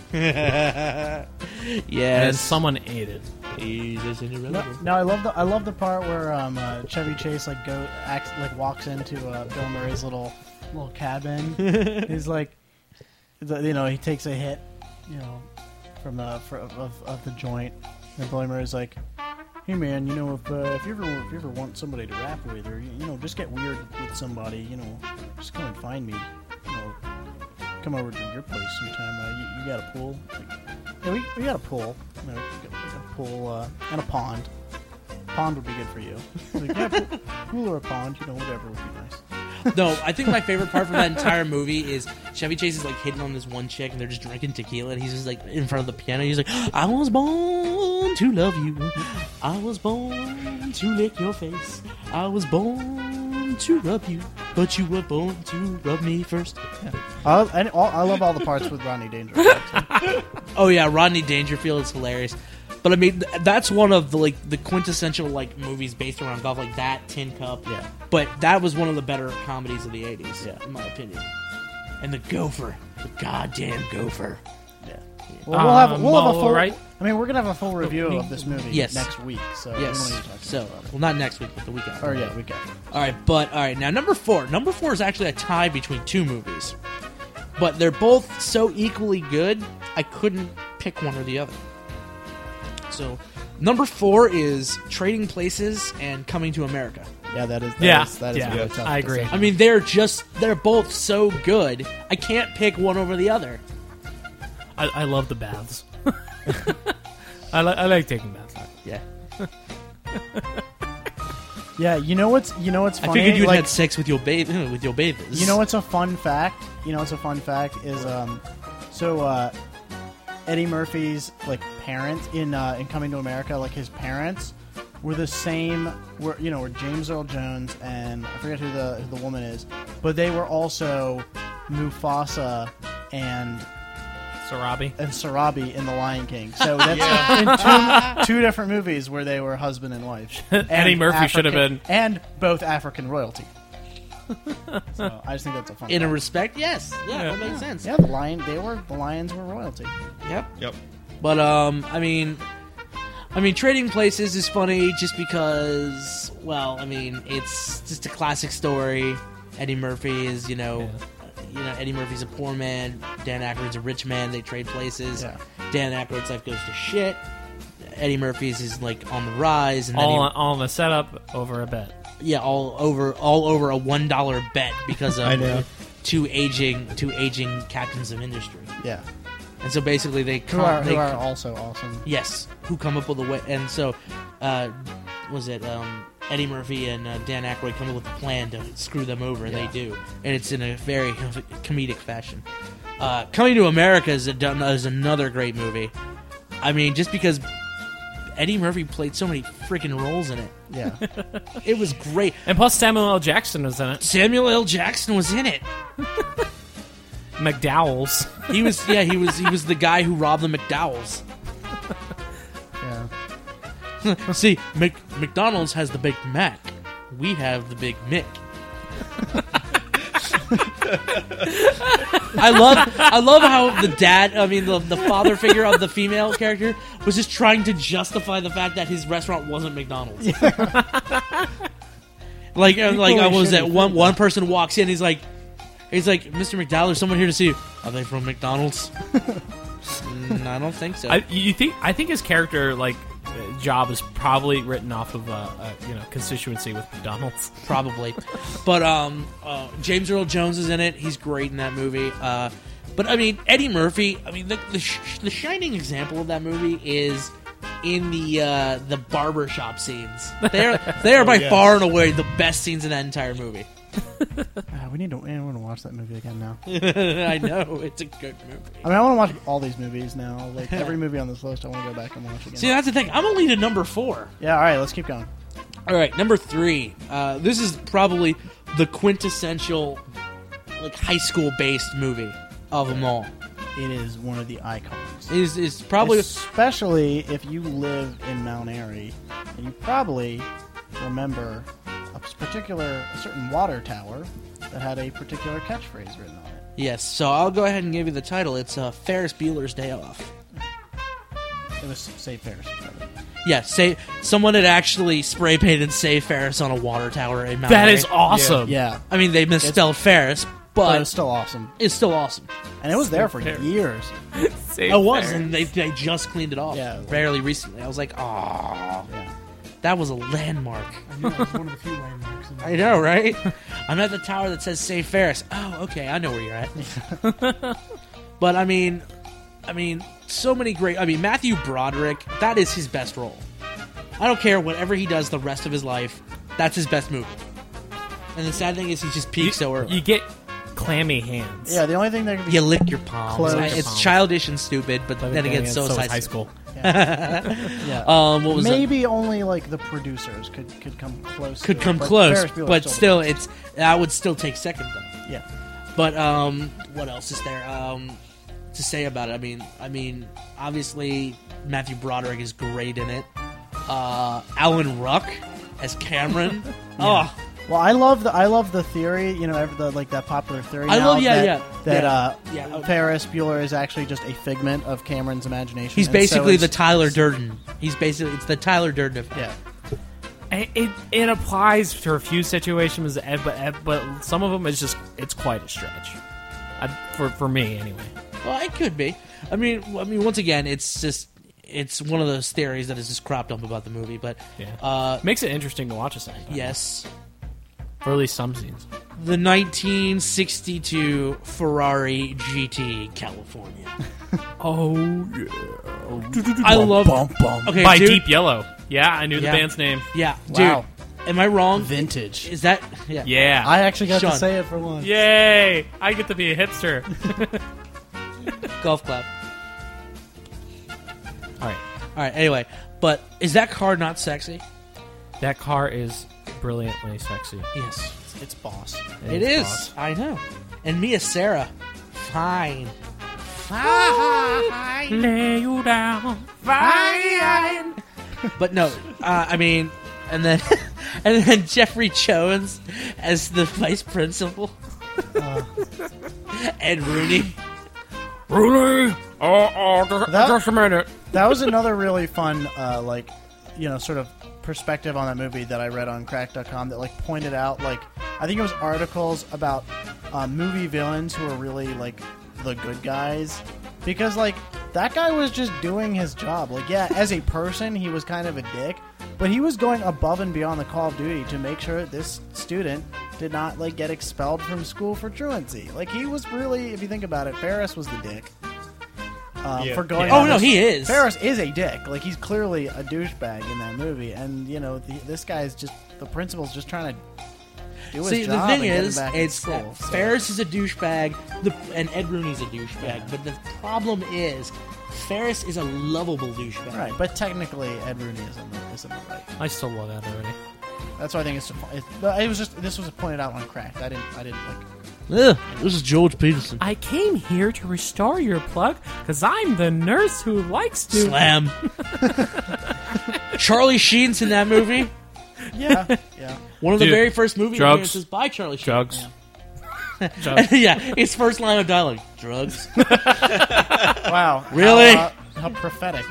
And Yes. someone ate it. He's a Cinderella. No, no, I love the I love the part where um, uh, Chevy Chase like go acts, like walks into uh, Bill Murray's little little cabin. He's like, the- you know, he takes a hit, you know, from the for, of, of the joint, and Bill Murray's like, "Hey man, you know, if uh, if you ever if you ever want somebody to rap with, or you, you know, just get weird with somebody, you know, just come and find me, you know, come over to your place sometime. Uh, you, you got a pool? Like, yeah, we, we got a pool. You know, we got, we got a pool uh, and a pond. Pond would be good for you. Like, yeah, pool, pool or a pond, you know, whatever would be nice. No, I think my favorite part from that entire movie is Chevy Chase is like hitting on this one chick and they're just drinking tequila and he's just like in front of the piano. He's like, I was born to love you. I was born to lick your face. I was born to rub you. But you were born to rub me first. I, and all, I love all the parts with Rodney Dangerfield. Oh yeah, Rodney Dangerfield is hilarious. But I mean, th- that's one of the like the quintessential like movies based around golf, like that Tin Cup. Yeah. But that was one of the better comedies of the eighties, Yeah. in my opinion. And the Gopher, the goddamn Gopher. Yeah. Well, we'll have we'll have a Um, full. alright. I mean, we're gonna have a full review of this movie Yes. next week. So we don't Yes. need to talk So, about it. well, not next week, but the week after. Or yeah, we got. All right, but all right. Now, number four. Number four is actually a tie between two movies, but they're both so equally good. I couldn't pick one or the other. So, number four is Trading Places and Coming to America. Yeah, that is. That Yeah, is, that is yeah, really tough I to agree. say. I mean, they're just they're both so good. I can't pick one over the other. I, I love the baths. I, li- I like taking baths. Yeah, Yeah, you know what's you know what's funny? I figured you'd like, had sex with your babe with your babies. You know what's a fun fact? You know what's a fun fact is um, so uh, Eddie Murphy's like parents in uh, in Coming to America, like his parents were the same. Were you know were James Earl Jones and I forget who the who the woman is, but they were also Mufasa and Sarabi. and Sarabi in The Lion King. So that's in two, two different movies where they were husband and wife. And Eddie Murphy should have African- been- and both African royalty. So I just think that's a fun. in a fact. respect, yes, yeah, Yeah. that makes sense. Yeah, the lion. They were the lions were royalty. Yep. Yep. But um, I mean, I mean, Trading Places is funny just because, well, I mean, it's just a classic story. Eddie Murphy is, you know, you know, Eddie Murphy's a poor man. Dan Aykroyd's a rich man. They trade places. Yeah. Dan Aykroyd's life goes to shit. Eddie Murphy's is like on the rise, and then All, he, all in the setup over a bet. yeah, all over, all over a one dollar bet because of I know. two aging, two aging captains of industry. Yeah. And so basically, they Who come, are, they who are come- also awesome. yes, who come up with a way. And so, uh, was it um, Eddie Murphy and uh, Dan Aykroyd come up with a plan to screw them over? And Yeah. they do, and it's in a very comedic fashion. Uh, Coming to America is, a, is another great movie. I mean, just because Eddie Murphy played so many freaking roles in it, Yeah. it was great. And plus Samuel L. Jackson was in it. Samuel L. Jackson was in it. McDowell's. He was, yeah, he was, he was the guy who robbed the McDowells. Yeah. See, Mc, McDonald's has the Big Mac. We have the Big Mick. I love, I love how the dad, I mean, the, the father figure of the female character was just trying to justify the fact that his restaurant wasn't McDonald's. like, uh, like, I was that one one person walks in, he's like, he's like, Mister McDowell, there's someone here to see you. Are they from McDonald's? mm, I don't think so. I, you think? I think his character, like, uh, job is probably written off of a, a you know constituency with McDonald's. Probably. But um, uh, James Earl Jones is in it. He's great in that movie. Uh, but I mean, Eddie Murphy. I mean, the the, sh- the shining example of that movie is in the uh, the barbershop scenes. They are they are by yes. far and away the best scenes in that entire movie. Uh, we need to. I want to watch that movie again now. I know it's a good movie. I mean, I want to watch all these movies now. Like every movie on this list, I want to go back and watch again. See, that's the thing. I'm only to number four. Yeah. All right. Let's keep going. All right, number three. Uh, this is probably the quintessential like high school based movie of them all. It is one of the icons. Is is probably Especially if you live in Mount Airy, and you probably remember a particular, a certain water tower that had a particular catchphrase written on it. yes. So I'll go ahead and give you the title. It's uh, Ferris Bueller's Day Off. It was Save Ferris. rather. Yeah, say someone had actually spray painted "Save Ferris" on a water tower in Mount That Airy. is awesome. Yeah, I mean, they misspelled Ferris, but but it was still awesome, it's still awesome. and it was there for Ferris. years. Save It was, Ferris. and they they just cleaned it off Yeah. fairly recently. I was like, oh, Yeah. that was a landmark. I knew it was one of the few landmarks. In I know, right? I'm at the tower that says "Save Ferris." Oh, okay, I know where you're at. But I mean, I mean, so many great. I mean, Matthew Broderick. That is his best role. I don't care whatever he does the rest of his life. That's his best movie. And the sad thing is, he just you, peaked so early. you get clammy hands. Yeah, the only thing that could be You lick your palms. Close. I- it's childish and stupid, but But then again, so, so is is high school. yeah. Um, what was that? Maybe only like the producers could, could come close. Could to come it, but close, Ferris Bueller's but the still, best. it's that would still take second though. yeah. But um, what else is there um, to say about it? I mean, I mean, obviously Matthew Broderick is great in it. Uh, Alan Ruck as Cameron. Oh, Well, I love the I love the theory. You know, every, the, like that popular theory. I now love- yeah, that, yeah, That yeah, uh, yeah. Ferris Bueller is actually just a figment of Cameron's imagination. he's and so basically is- the Tyler Durden. He's basically it's the Tyler Durden effect. yeah. It, it it applies to a few situations, eh, but eh, but some of them is just it's quite a stretch. I, for for me anyway. Well, it could be. I mean, I mean, once again, it's just it's one of those theories that has just cropped up about the movie. But Yeah, uh, makes it interesting to watch a second time. yes, or at least some scenes. the nineteen sixty-two Ferrari G T California. Oh yeah, I love Okay, by dude, Deep Yellow. Yeah, I knew Yeah. the band's name. Yeah, Wow. dude. Am I wrong? Vintage. Is that yeah? Yeah. I actually got Sean. to say it for once. Yay! I get to be a hipster. Golf clap. All right, All right. Anyway, but is that car not sexy? that car is brilliantly sexy. Yes, It's boss. it is. boss. I know. And Mia Sarah, fine, fine. Lay you down, fine. But no, uh, I mean, and then and then Jeffrey Jones as the vice principal, Ed Rooney. Rooney. Oh, oh, just, That- just a minute. That was another really fun, uh, like, you know, sort of perspective on that movie that I read on crack dot com that, like, pointed out, like, I think it was articles about uh, movie villains who are really, like, the good guys. Because, like, that guy was just doing his job. Like, yeah, as a person, he was kind of a dick, but he was going above and beyond the Call of Duty to make sure this student did not, like, get expelled from school for truancy. Like, he was really, if you think about it, Ferris was the dick. Um, Yeah. For going Yeah. on Oh, no, this- he is. Ferris is a dick. Like, he's clearly a douchebag in that movie. And, you know, the, this guy's just, the principal's just trying to do his See, job the thing and get him is, back in it's school. that So- Ferris is a douchebag, the, and Ed Rooney's a douchebag. But the problem is, Ferris is a lovable douchebag. Right, but technically, Ed Rooney isn't the, isn't the right. I still love that already. That's why I think it's. It, it was just this was pointed out on Cracked. I didn't. I didn't like. Ugh, this is George Peterson. I came here to restore your plug because I'm the nurse who likes to. Slam. Charlie Sheen's in that movie. Yeah, yeah. One of the Dude, very first movie drugs. appearances by Charlie Sheen. Drugs. Yeah, his first line of dialogue: drugs. Wow. Really? How, uh, how prophetic.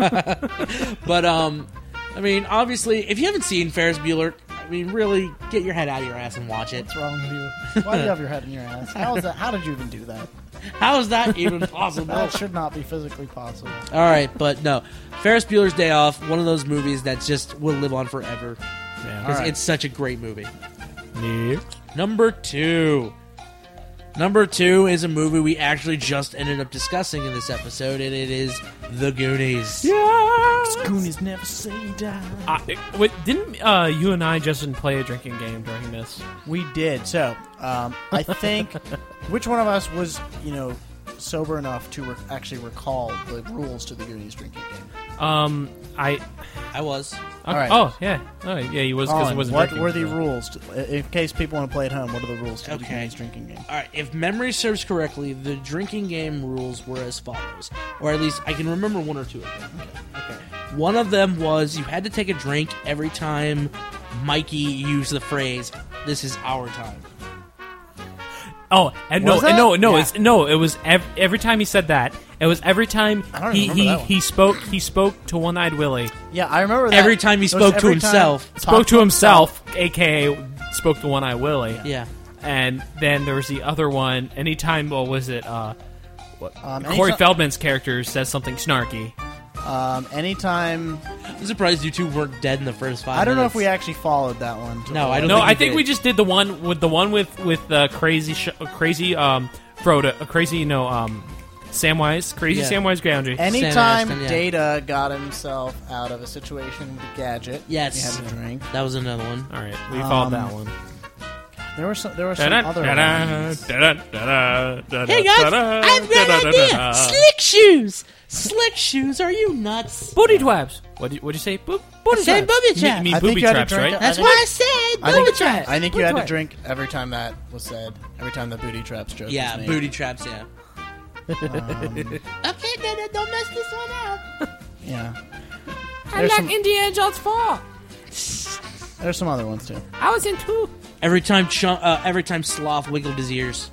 But um, I mean, obviously, if you haven't seen Ferris Bueller, I mean, really get your head out of your ass and watch it. What's wrong with you? Why do you have your head in your ass? How is that? How did you even do that? How is that even possible? That should not be physically possible. All right, but no, Ferris Bueller's Day Off, one of those movies that just will live on forever Yeah. because All right. it's such a great movie. Neat. Number two. Number two is a movie we actually just ended up discussing in this episode, and it is The Goonies. Goonies never say die. Uh, wait, didn't uh, you and I, Justin, play a drinking game during this? We did. So, um, I think which one of us was, you know, sober enough to re- actually recall the rules to the Goonies drinking game? Um, I. I was. All right. Oh yeah. Oh yeah. He was because Colin, he wasn't what drinking. were the so. rules? To, in case people want to play at home, what are the rules to the Okay. Goonies drinking game? All right, if memory serves correctly, the drinking game rules were as follows, or at least I can remember one or two of them. Okay. One of them was you had to take a drink every time Mikey used the phrase, "This is our time." Oh, and no, Was that? and no, no, Yeah. it's no. It was ev- every time he said that. It was every time I don't he remember he, that one. he spoke. He spoke to One Eyed Willie. Yeah, I remember that. Every time he It was spoke to every time- himself. talked Spoke to himself, aka spoke to One Eyed Willie. Yeah. And then there was the other one. Anytime, what was it? Uh, Um, Corey anytime, Feldman's character says something snarky. um, anytime. I'm surprised you two weren't dead in the first five I don't know if minutes. we actually followed that one. to- No, I don't No, think we I think did. we just did the one with the one with with uh, crazy, sh- crazy um Frodo, uh, crazy no um Samwise, crazy Yeah. Samwise Gamgee. Anytime Sam Astin, yeah. Data got himself out of a situation with a gadget, Yes. he had to drink. That was another one. All right, we followed Um, that one. There were some. There were some Da-da, other da-da, ones. da-da, da-da, da-da, Hey guys, da-da, I've got an da-da, idea. da-da. Slick shoes. Slick shoes. Are you nuts? Booty traps. What did you say? Bo- booty said traps. booby You traps. mean- mean I think booby you had to traps, drink right? it. That's I why think- I said I booby think, traps. I think you Booty had to traps. drink every time that was said. Every time the booty traps joke Yeah, was made. booty traps. Yeah. Um, Okay, Dada, don't mess this one up. yeah. I There's like some, Indiana Jones four. there's some other ones too. I was in two. Every time, Ch- uh, every time Sloth wiggled his ears.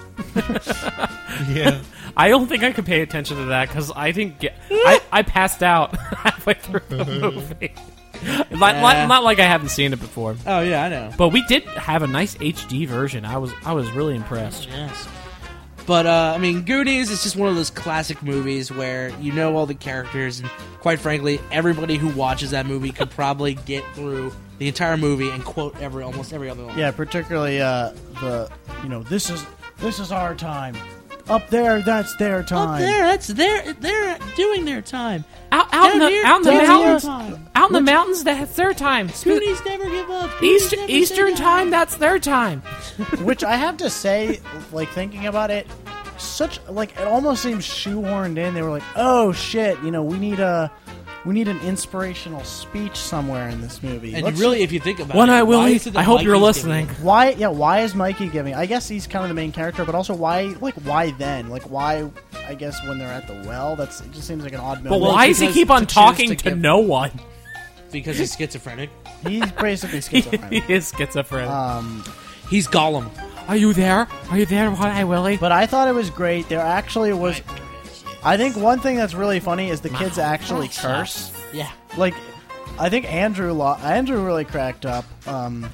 Yeah. I don't think I could pay attention to that because I think I, I passed out halfway through the movie. Not, not, not like I haven't seen it before, Oh yeah, I know. but we did have a nice H D version. I was I was really impressed. Yes. But, uh, I mean, Goonies is just one of those classic movies where you know all the characters, and quite frankly, everybody who watches that movie could probably get through the entire movie and quote every almost every other line. Yeah, particularly uh, the you know this is this is our time. Up there, that's their time. Up there, that's their, they're doing their time. Out, out in Down the here, out in the that's mountains, their time. out in the mountains, that's their time. Goonies never give up. Goonies Easter, never say Eastern die. time, that's their time. Which I have to say, like thinking about it, such like it almost seems shoehorned in. They were like, "Oh shit, you know, we need a we need an inspirational speech somewhere in this movie." And Let's- really, if you think about One it, Eye why Willie, is it that I hope you're Mikey's listening. giving- why? Yeah, why is Mikey giving? I guess he's kind of the main character, but also why? Like, why then? Like, why? I guess when they're at the well, that's it. Just seems like an odd. But moment. Well, why does he because keep on to choose talking to to, give- no one? Because he's schizophrenic. He's basically he schizophrenic. is schizophrenic. um, He's Gollum. Are you there? Are you there, One Eye Willie? but I thought it was great. There actually was. I think one thing that's really funny is the kids actually curse. Yeah. Like, I think Andrew lo- Andrew really cracked up. Um,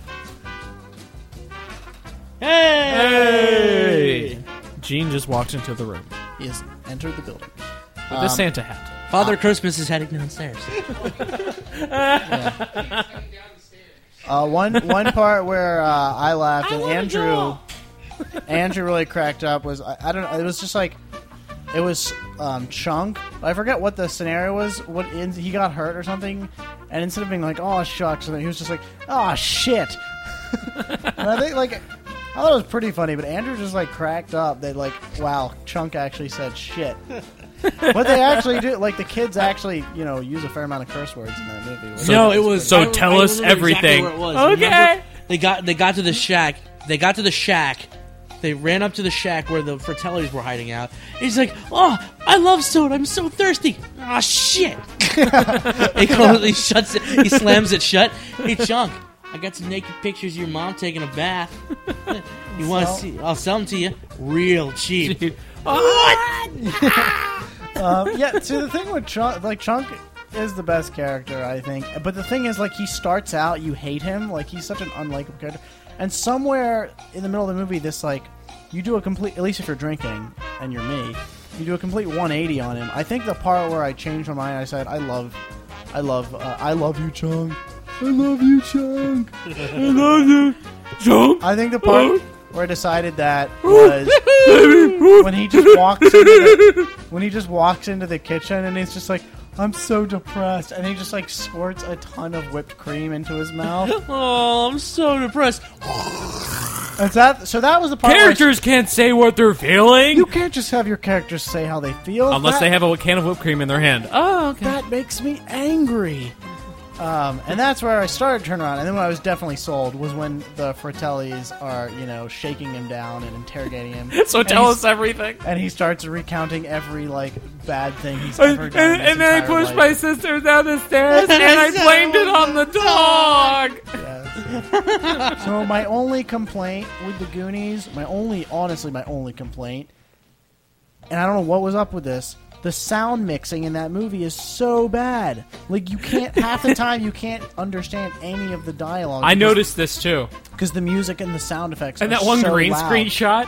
Hey! Gene just walked into the room he has entered the building. with Um, a Santa hat. Father Christmas is heading downstairs. Uh, one one part where uh, I laughed and Andrew Andrew really cracked up was I, I don't know, it was just like it was um, Chunk. I forget what the scenario was. What in, he got hurt or something, and instead of being like "oh shucks," he was just like "oh shit." And I think like I thought it was pretty funny, but Andrew just like cracked up that like wow, Chunk actually said shit. But they actually do, like the kids actually, you know, use a fair amount of curse words in that movie. which no, is it was. So I- tell I us remember exactly everything. where it was. Okay. Remember, they got they got to the shack. They got to the shack. They ran up to the shack where the Fratellis were hiding out. He's like, "Oh, I love soda. I'm so thirsty." Oh shit! he completely shuts it. He slams it shut. Hey, Chunk, I got some naked pictures of your mom taking a bath. You want to Sell- see? I'll sell them to you, real cheap. Dude. Um, yeah, see, the thing with Chunk, like, Chunk is the best character, I think. But the thing is, like, he starts out, you hate him. Like, he's such an unlikable character. And somewhere in the middle of the movie, this, like, you do a complete, at least if you're drinking, and you're me, you do a complete one eighty on him. I think the part where I changed my mind, I said, I love, I love, uh, I love you, Chunk. I love you, Chunk. I love you, Chunk. I think the part where I decided that was when he just walks into the, when he just walks into the kitchen and he's just like, I'm so depressed, and he just like squirts a ton of whipped cream into his mouth. Oh, I'm so depressed. And that, so that was the part where I- Characters can't say what they're feeling you can't just have your characters say how they feel unless That- they have a can of whipped cream in their hand. Oh, okay. That makes me angry. Um, and that's where I started to turn around. And then when I was definitely sold was when the Fratellis are, you know, shaking him down and interrogating him. So And tell he's- us everything. And he starts recounting every, like, bad thing he's And, ever done. in his and then I entire pushed life. my sister down the stairs and I blamed it on the dog. Yes. So my only complaint with the Goonies, my only, honestly, my only complaint, and I don't know what was up with this, the sound mixing in that movie is so bad. Like, you can't, half the time, you can't understand any of the dialogue. I noticed this too. Because the music and the sound effects And are that one so green loud. screen shot.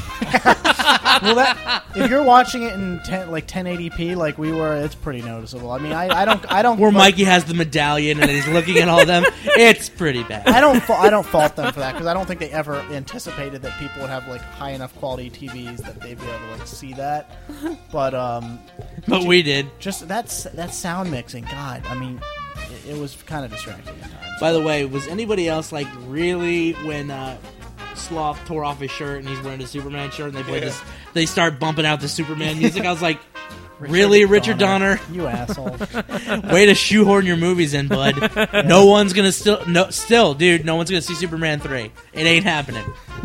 Well, that, if you're watching it in ten, like ten eighty p, like we were, it's pretty noticeable. I mean, I, I don't, I don't. Where like, Mikey has the medallion and he's looking at all of them. It's pretty bad. I don't, fa- I don't fault them for that because I don't think they ever anticipated that people would have like high enough quality T Vs that they'd be able to like see that. But um, But we did. just that's that sound mixing. God, I mean, it, it was kind of distracting at times. By the way, was anybody else like really when uh, Sloth tore off his shirt and he's wearing a Superman shirt and they play this, they start bumping out the Superman music? I was like, really, Richard Donner? You asshole. Way to shoehorn your movies in, bud. No one's gonna still, no, still, dude. No one's gonna see Superman three. It ain't happening.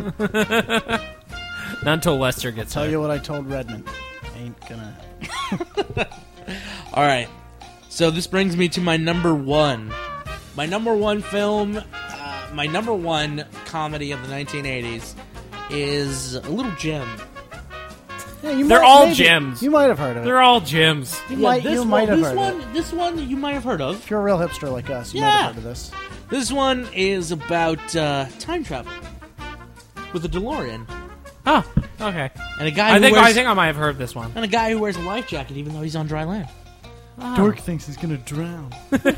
Not until Lester gets Tell here. you what I told Redmond. Ain't gonna. All right. So this brings me to my number one. My number one film, uh, my number one comedy of the nineteen eighties is a little gem. Yeah, you They're might- all maybe- gems. You might have heard of it. They're all gems. You might, this you one, might have this heard one, of it. This one you might have heard of. If you're a real hipster like us, you might Yeah. have heard of this. This one is about uh, time travel with a DeLorean Oh, okay. and a guy I who think wears I think I might have heard this one. and a guy who wears a life jacket even though he's on dry land. Dork thinks he's gonna drown.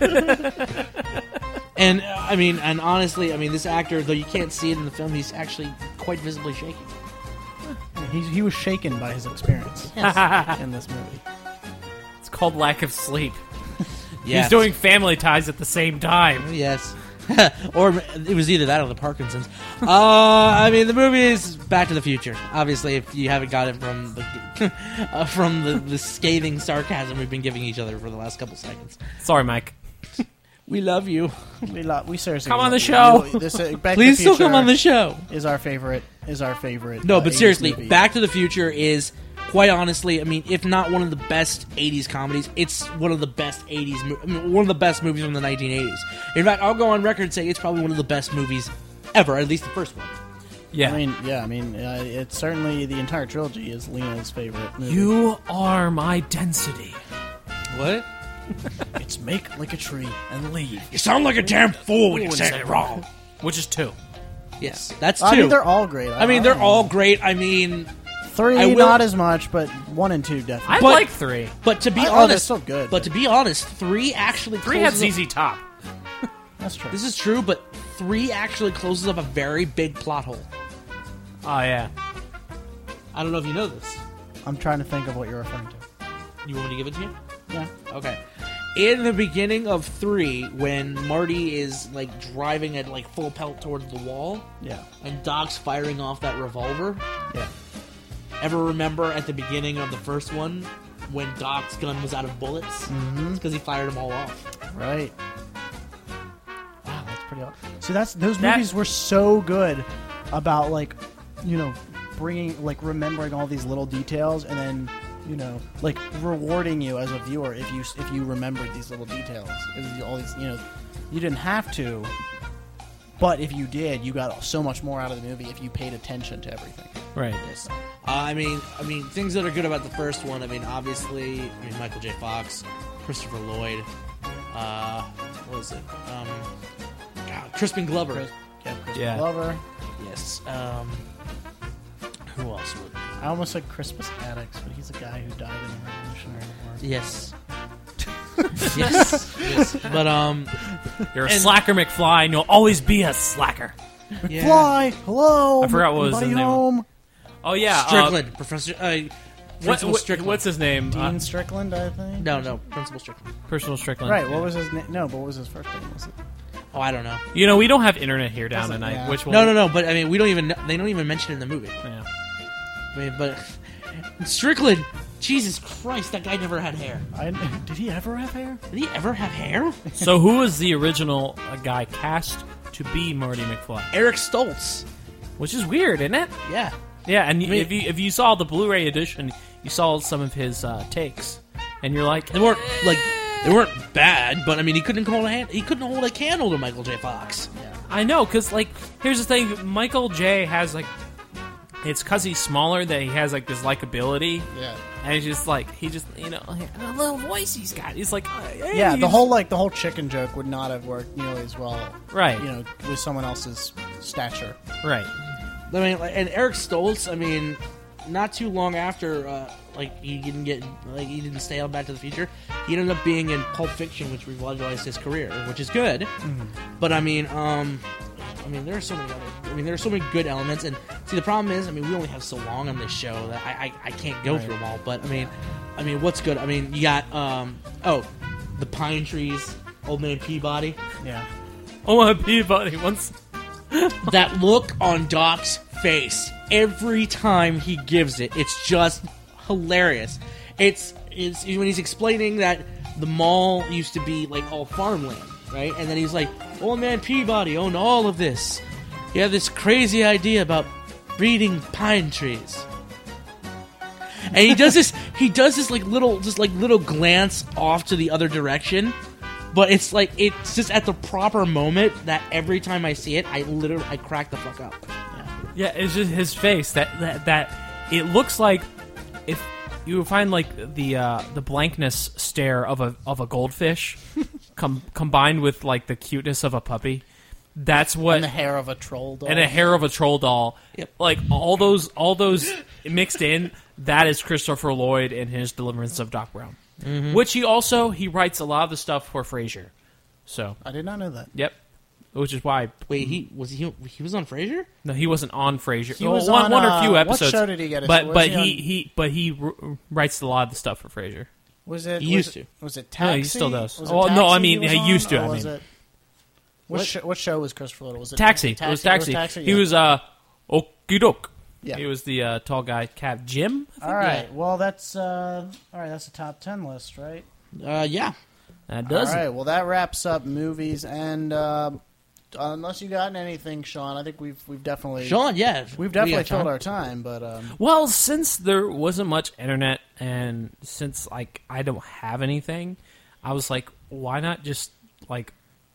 And uh, I mean, and honestly, I mean, this actor, though you can't see it in the film, he's actually quite visibly shaking. He, he was shaken by his experience in this movie. It's called lack of sleep. Yes. He's doing Family Ties at the same time. Yes. Or it was either that or the Parkinson's. Uh, I mean, the movie is Back to the Future. Obviously, if you haven't got it from the uh, from the, the scathing sarcasm we've been giving each other for the last couple seconds. Sorry, Mike. We love you. We, lo- we seriously Come on love the you. show. You- This, uh, Back to Please the still Future come on the show. Is our favorite. Is our favorite. No, uh, but eighties seriously, movie. Back to the Future is quite honestly, I mean, if not one of the best eighties comedies, it's one of the best eighties, mo- I mean, one of the best movies from the nineteen eighties. In fact, I'll go on record and say it's probably one of the best movies ever, at least the first one. Yeah. I mean, yeah, I mean, uh, it's certainly the entire trilogy is Lena's favorite movie. You are my density. What? It's make like a tree and leave. You sound like a damn fool when you say it wrong. Which is two. Yes, that's two. I mean, they're all great. I mean, they're all great. I mean, three, I will- not as much, but one and two definitely. I But- like three. but to be I- oh, honest, they're so good. But to be honest, three actually Three had closes up- Z Z Top. That's true. This is true, but three actually closes up a very big plot hole. Oh, yeah. I don't know if you know this. I'm trying to think of what you're referring to. You want me to give it to you? Yeah. Okay. In the beginning of three, when Marty is like driving at like full pelt towards the wall, Yeah. and Doc's firing off that revolver. Yeah. Ever remember at the beginning of the first one when Doc's gun was out of bullets? Mm-hmm. It's because he fired them all off. Right. Wow, that's pretty awesome. So that's those That- movies were so good about like, you know, bringing like remembering all these little details and then, you know, like rewarding you as a viewer if you if you remembered these little details. It was all these, you know, you didn't have to, but if you did, you got so much more out of the movie if you paid attention to everything. Right. Yes. Uh, I mean, I mean, things that are good about the first one. I mean, obviously, I mean, Michael J. Fox, Christopher Lloyd, uh, what was it? Um, God, Crispin Glover. Chris, yeah, Chris Yeah. Glover. Yes. Um, who else would? I almost said Crispus Attucks, but he's a guy who died in the Revolutionary War. Yes. yes. Yes. But um, You're a And- slacker, McFly, and you'll always be a slacker. yeah. Fly, hello. I forgot what was anybody his name. home? Oh, yeah. uh, Strickland, Professor. Uh, what, Principal what- Strickland. What's his name? Dean Uh, Strickland, I think. No, no, Principal Strickland. Personal Strickland. Right. What was his name? No, but what was his first name? Was it? Oh, I don't know. You know, we don't have internet here down Doesn't- tonight. yeah. Which one? No, no, no. But I mean, we don't even. They don't even mention it in the movie. Yeah. I mean, but Strickland. Jesus Christ, that guy never had hair. I, did he ever have hair? Did he ever have hair? So who was the original uh, guy cast to be Marty McFly? Eric Stoltz. Which is weird, isn't it? Yeah. Yeah, and mean- if you if you saw the Blu-ray edition, you saw some of his uh, takes, and you're like, They weren't like they weren't bad, but I mean, he couldn't hold a hand. He couldn't hold a candle to Michael J. Fox. I know, because like, here's the thing: Michael J. has like, it's because he's smaller that he has like this likability, Yeah. and he's just like he just you know the little voice he's got. He's like, uh, hey, Yeah, the he's- whole like the whole chicken joke would not have worked nearly as well. Right. You know, with someone else's stature. right. I mean, like, and Eric Stoltz. I mean, not too long after, uh, like he didn't get, like he didn't stay on Back to the Future. He ended up being in Pulp Fiction, which revitalized his career, which is good. Mm-hmm. But I mean, um, I mean, there are so many other. I mean, there are so many good elements. And see, the problem is, I mean, we only have so long on this show that I, I, I can't go Right. through them all. But I mean, I mean, what's good? I mean, you got um, oh, the Pine Trees, Old Man Peabody. Yeah. Oh my Peabody once. That look on Doc's face every time he gives it, it's just hilarious. It's it's when he's explaining that the mall used to be like all farmland, right? And then he's like, "Old Man Peabody owned all of this. He had this crazy idea about breeding pine trees." And he does this he does this like little just like little glance off to the other direction. But it's like it's just at the proper moment that every time I see it, I literally I crack the fuck up. Yeah, it's just his face that that, that it looks like if you find like the uh, the blankness stare of a of a goldfish com- combined with like the cuteness of a puppy. That's what And the hair of a troll doll. and a hair of a troll doll. Yep. Like all those all those mixed in, that is Christopher Lloyd and his Deliverance of Doc Brown. Mm-hmm. Which he also he writes a lot of the stuff for Frasier. So, I did not know that. yep. Which is why Wait, he was he he was on Frasier? no, he wasn't on Frasier. He Well, was one, on, one or few uh, what episodes. show did he get his- But was but he he, on- he but he r- writes a lot of the stuff for Frasier. Was it? He was used it, to. Was it No, Taxi? he still does. Was it Well, no, I Taxi mean, was he on, used to, or I was mean. it, what, What? Show, what show was Christopher Lloyd? Was it Taxi. Taxi? It was Taxi. Taxi, He yeah. was uh okey-doke. Yeah. He was the uh, tall guy, Cap Jim. I think? All right. Well, that's uh, all right. That's the top ten list, right? Uh, yeah. That does All it. right. Well, that wraps up movies, and uh, unless you got anything, Sean, I think we've we've definitely Sean, yeah, we've we definitely got time. filled our time. But um, Well, since there wasn't much internet, and since like I don't have anything, I was like, why not just like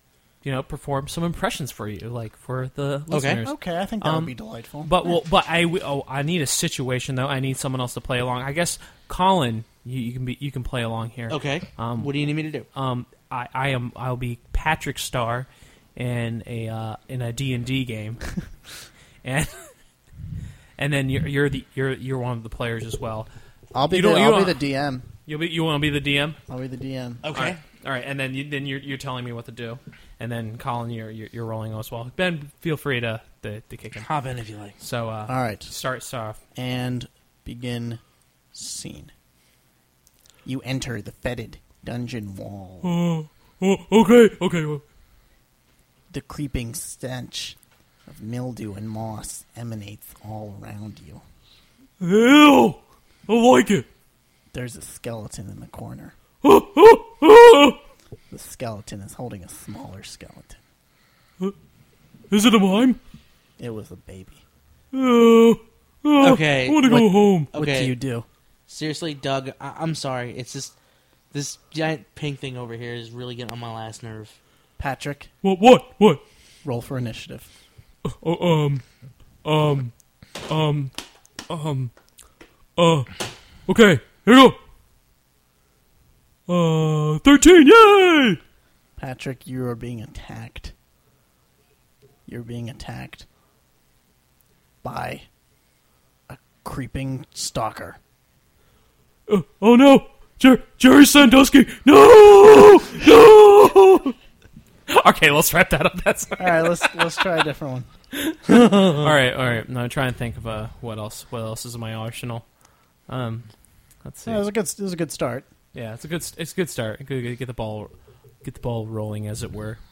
you know, perform some impressions for you, like for the listeners. Okay, I think that Um, would be delightful. But well, but I w- oh, I need a situation though. I need someone else to play along. I guess Colin, you, you can be you can play along here. Okay. Um, what do you need me to do? Um, I, I am I'll be Patrick Star in a uh, in a D and D game, and and then you're you're the you're you're one of the players as well. I'll be You the, don't- you I'll be don't- the D M. You'll be you want to be the D M? I'll be the D M. Okay. All right, all right. And then you, then you're you're telling me what to do, and then Colin, you're you're, you're rolling as well. Ben, feel free to to, to kick in. Hop in if you like. So uh, All right. start start off. And begin scene. You enter the fetid dungeon wall. Oh, oh okay, okay. Well. The creeping stench of mildew and moss emanates all around you. Ew! I like it. There's a skeleton in the corner. Oh, oh, oh. The skeleton is holding a smaller skeleton. Is it a mime? It was a baby. Oh, oh, Okay, I want to go what- home. What Okay. do you do? Seriously, Doug, I- I'm sorry. It's just this giant pink thing over here is really getting on my last nerve. Patrick, What? What? What? roll for initiative. Oh, um, um, um, um, uh, okay, here we go. Uh, thirteen, yay! Patrick, you are being attacked. You're being attacked by a creeping stalker. Uh, oh no! Jer- Jerry Sandusky! No! No! Okay, let's wrap that up. That's All right, let's let's try a different one. all right. All right. Now I'm trying to think of uh, what else. What else is in my arsenal? Um, let's see. Yeah, it was a good. It was a good start. Yeah, it's a good. It's a good start. Good, get the ball, get the ball rolling, as it were.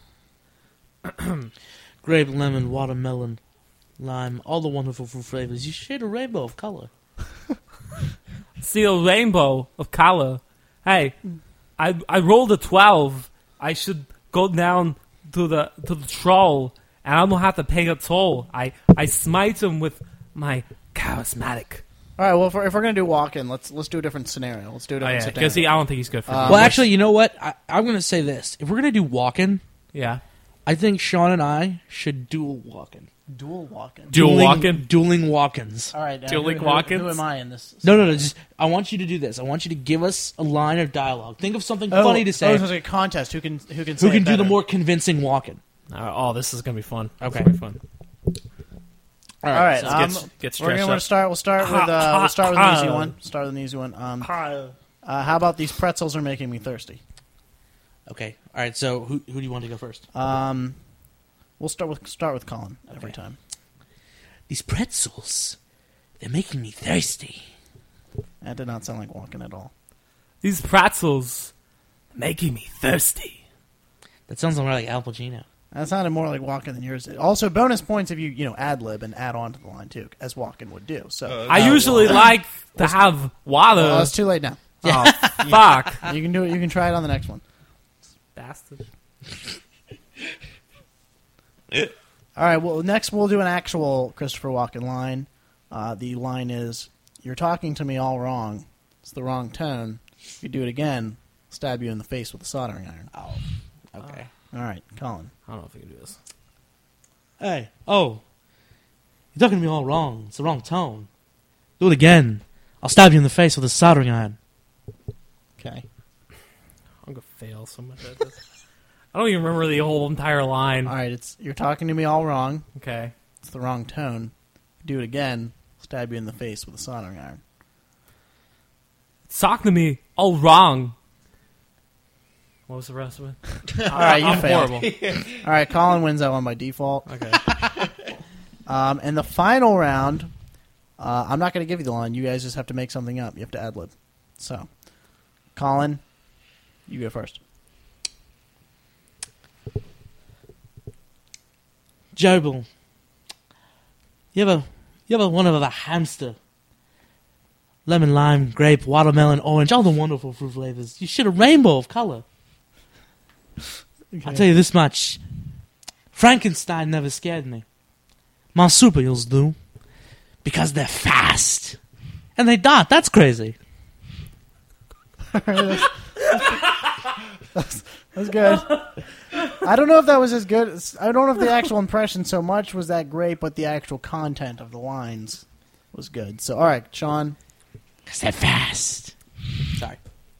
Grape, lemon, watermelon, lime, all the wonderful fruit flavors. You shade a rainbow of color. See a rainbow of color. Hey, I I rolled a twelve. I should go down to the to the troll, and I don't have to pay a toll. I I smite him with my charismatic. All right. Well, if we're, if we're gonna do walk-in, let's let's do a different scenario. Let's do a Oh different yeah, scenario. because I don't think he's good for. Uh, that. well, actually, you know what? I, I'm going to say this. If we're going to do walk-in, yeah, I think Sean and I should dual walk-in. dual walk-in. Dual Dueling- walk-in? Dueling walk-ins. All right. Uh, Dueling who, who, walk-ins? who am I in this? No, no, no. Just I want you to do this. I want you to give us a line of dialogue. Think of something Oh, funny to Oh, say. it was a contest. Who can who can say who can it do the better. more convincing walk-in? Uh, oh, this is gonna be fun. This is Okay. gonna be fun. All All right. so um, get- get we're stretched gonna up. start. We'll start with uh, we'll start with an easy one. Start with an easy one. Um, uh, how about these pretzels are making me thirsty? okay. All right. So who who do you want to go first? Um, we'll start with start with Colin every Okay. time. These pretzels, they're making me thirsty. That did not sound like walking at all. These pretzels making me thirsty. That sounds more like Al Pacino. That sounded more like walking than yours did. Also, bonus points if you you know ad lib and add on to the line too, as walking would do. So I usually like to have water. well, it's too late now. Oh fuck, You can do it. You can try it on the next one. bastard. All right. Well, next we'll do an actual Christopher Walken line. Uh, the line is, "You're talking to me all wrong. It's the wrong tone. If you do it again, I'll stab you in the face with a soldering iron." Oh. Okay. All right, Colin. I don't know if I can do this. Hey. Oh. You're talking to me all wrong. It's the wrong tone. Do it again. I'll stab you in the face with a soldering iron. Okay. I'm gonna fail so much at this. I don't even remember the whole entire line. All right. It's you're talking to me all wrong. Okay. It's the wrong tone. Do it again. I'll stab you in the face with a soldering iron. Talk to me all wrong. What was the rest of it? All right, you I'm failed. horrible. All right, Colin wins that one by default. Okay. Um, and the final round, uh, I'm not going to give you the line. You guys just have to make something up. You have to ad lib. So, Colin, you go first. Jobel. You ever, you ever wonder about a hamster? Lemon, lime, grape, watermelon, orange, all the wonderful fruit flavors. You should a rainbow of color. I'll tell you this much. Frankenstein never scared me. Marsupials do. Because they're fast. And they dart. That's crazy. That's good. I don't know if that was as good. As, I don't know if the actual impression so much was that great, but the actual content of the lines was good. So, all right, Sean. Because they're fast. Sorry.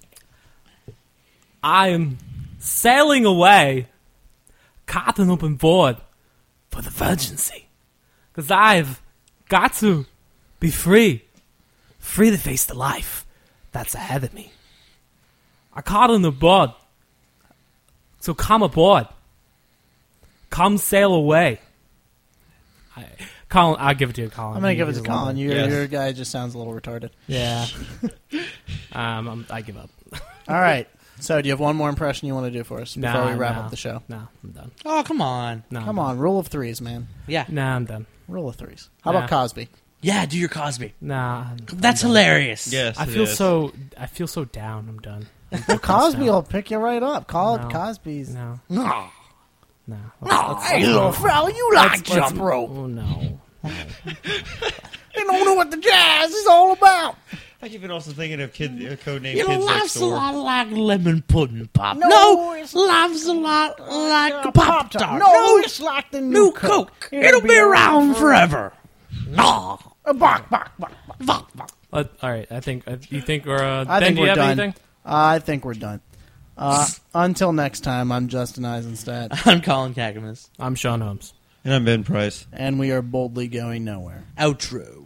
I'm sailing away, caught an open board for the Virgincy. Because I've got to be free. Free to face the life that's ahead of me. I caught on the board. So come aboard. Come sail away. I, Colin, I'll give it to you, Colin. I'm going to give it to He's a Colin. little- Your, Yes. your guy just sounds a little retarded. Yeah. um, I'm, I give up. All right. So, do you have one more impression you want to do for us before Nah, we wrap nah. up the show? No, I'm done. Oh, come on. No, Come I'm on, rule of threes, man. Yeah. done. Nah, I'm done. Rule of threes. How Nah. about Cosby? Yeah, do your Cosby. Nah. That's hilarious. Yes, I it feel is. so. I feel so down. I'm done. Well, Cosby will pick you right up. Call No. it Cosby's. No. No. No. No, hey, little fella, you like jump rope. Oh no. You don't know what the jazz is all about. I keep been also thinking of kid, uh, codename You know, Kids Next life's a Door. lot like lemon pudding pop. No, No, it's- life's a lot like Uh, a Pop Tart. No, No, it's like the new, new Coke. It'll be around forever. No. Uh, bark, bark, bark, bark. Fuck, fuck. Uh, all right. I think. Uh, you think we're. Uh, I Ben, think do you we're have done. anything? I think we're done. Uh, until next time, I'm Justin Eisenstadt, I'm Colin Kakamas. I'm Sean Holmes. And I'm Ben Price. and we are boldly going nowhere. Outro.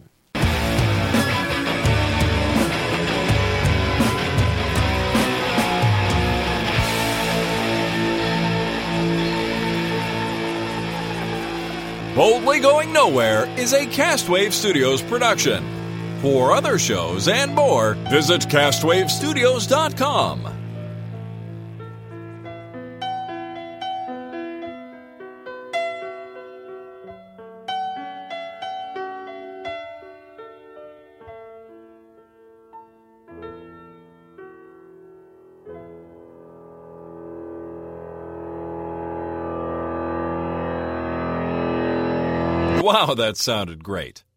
Boldly Going Nowhere is a Castwave Studios production. For other shows and more, visit cast wave studios dot com. Wow, that sounded great.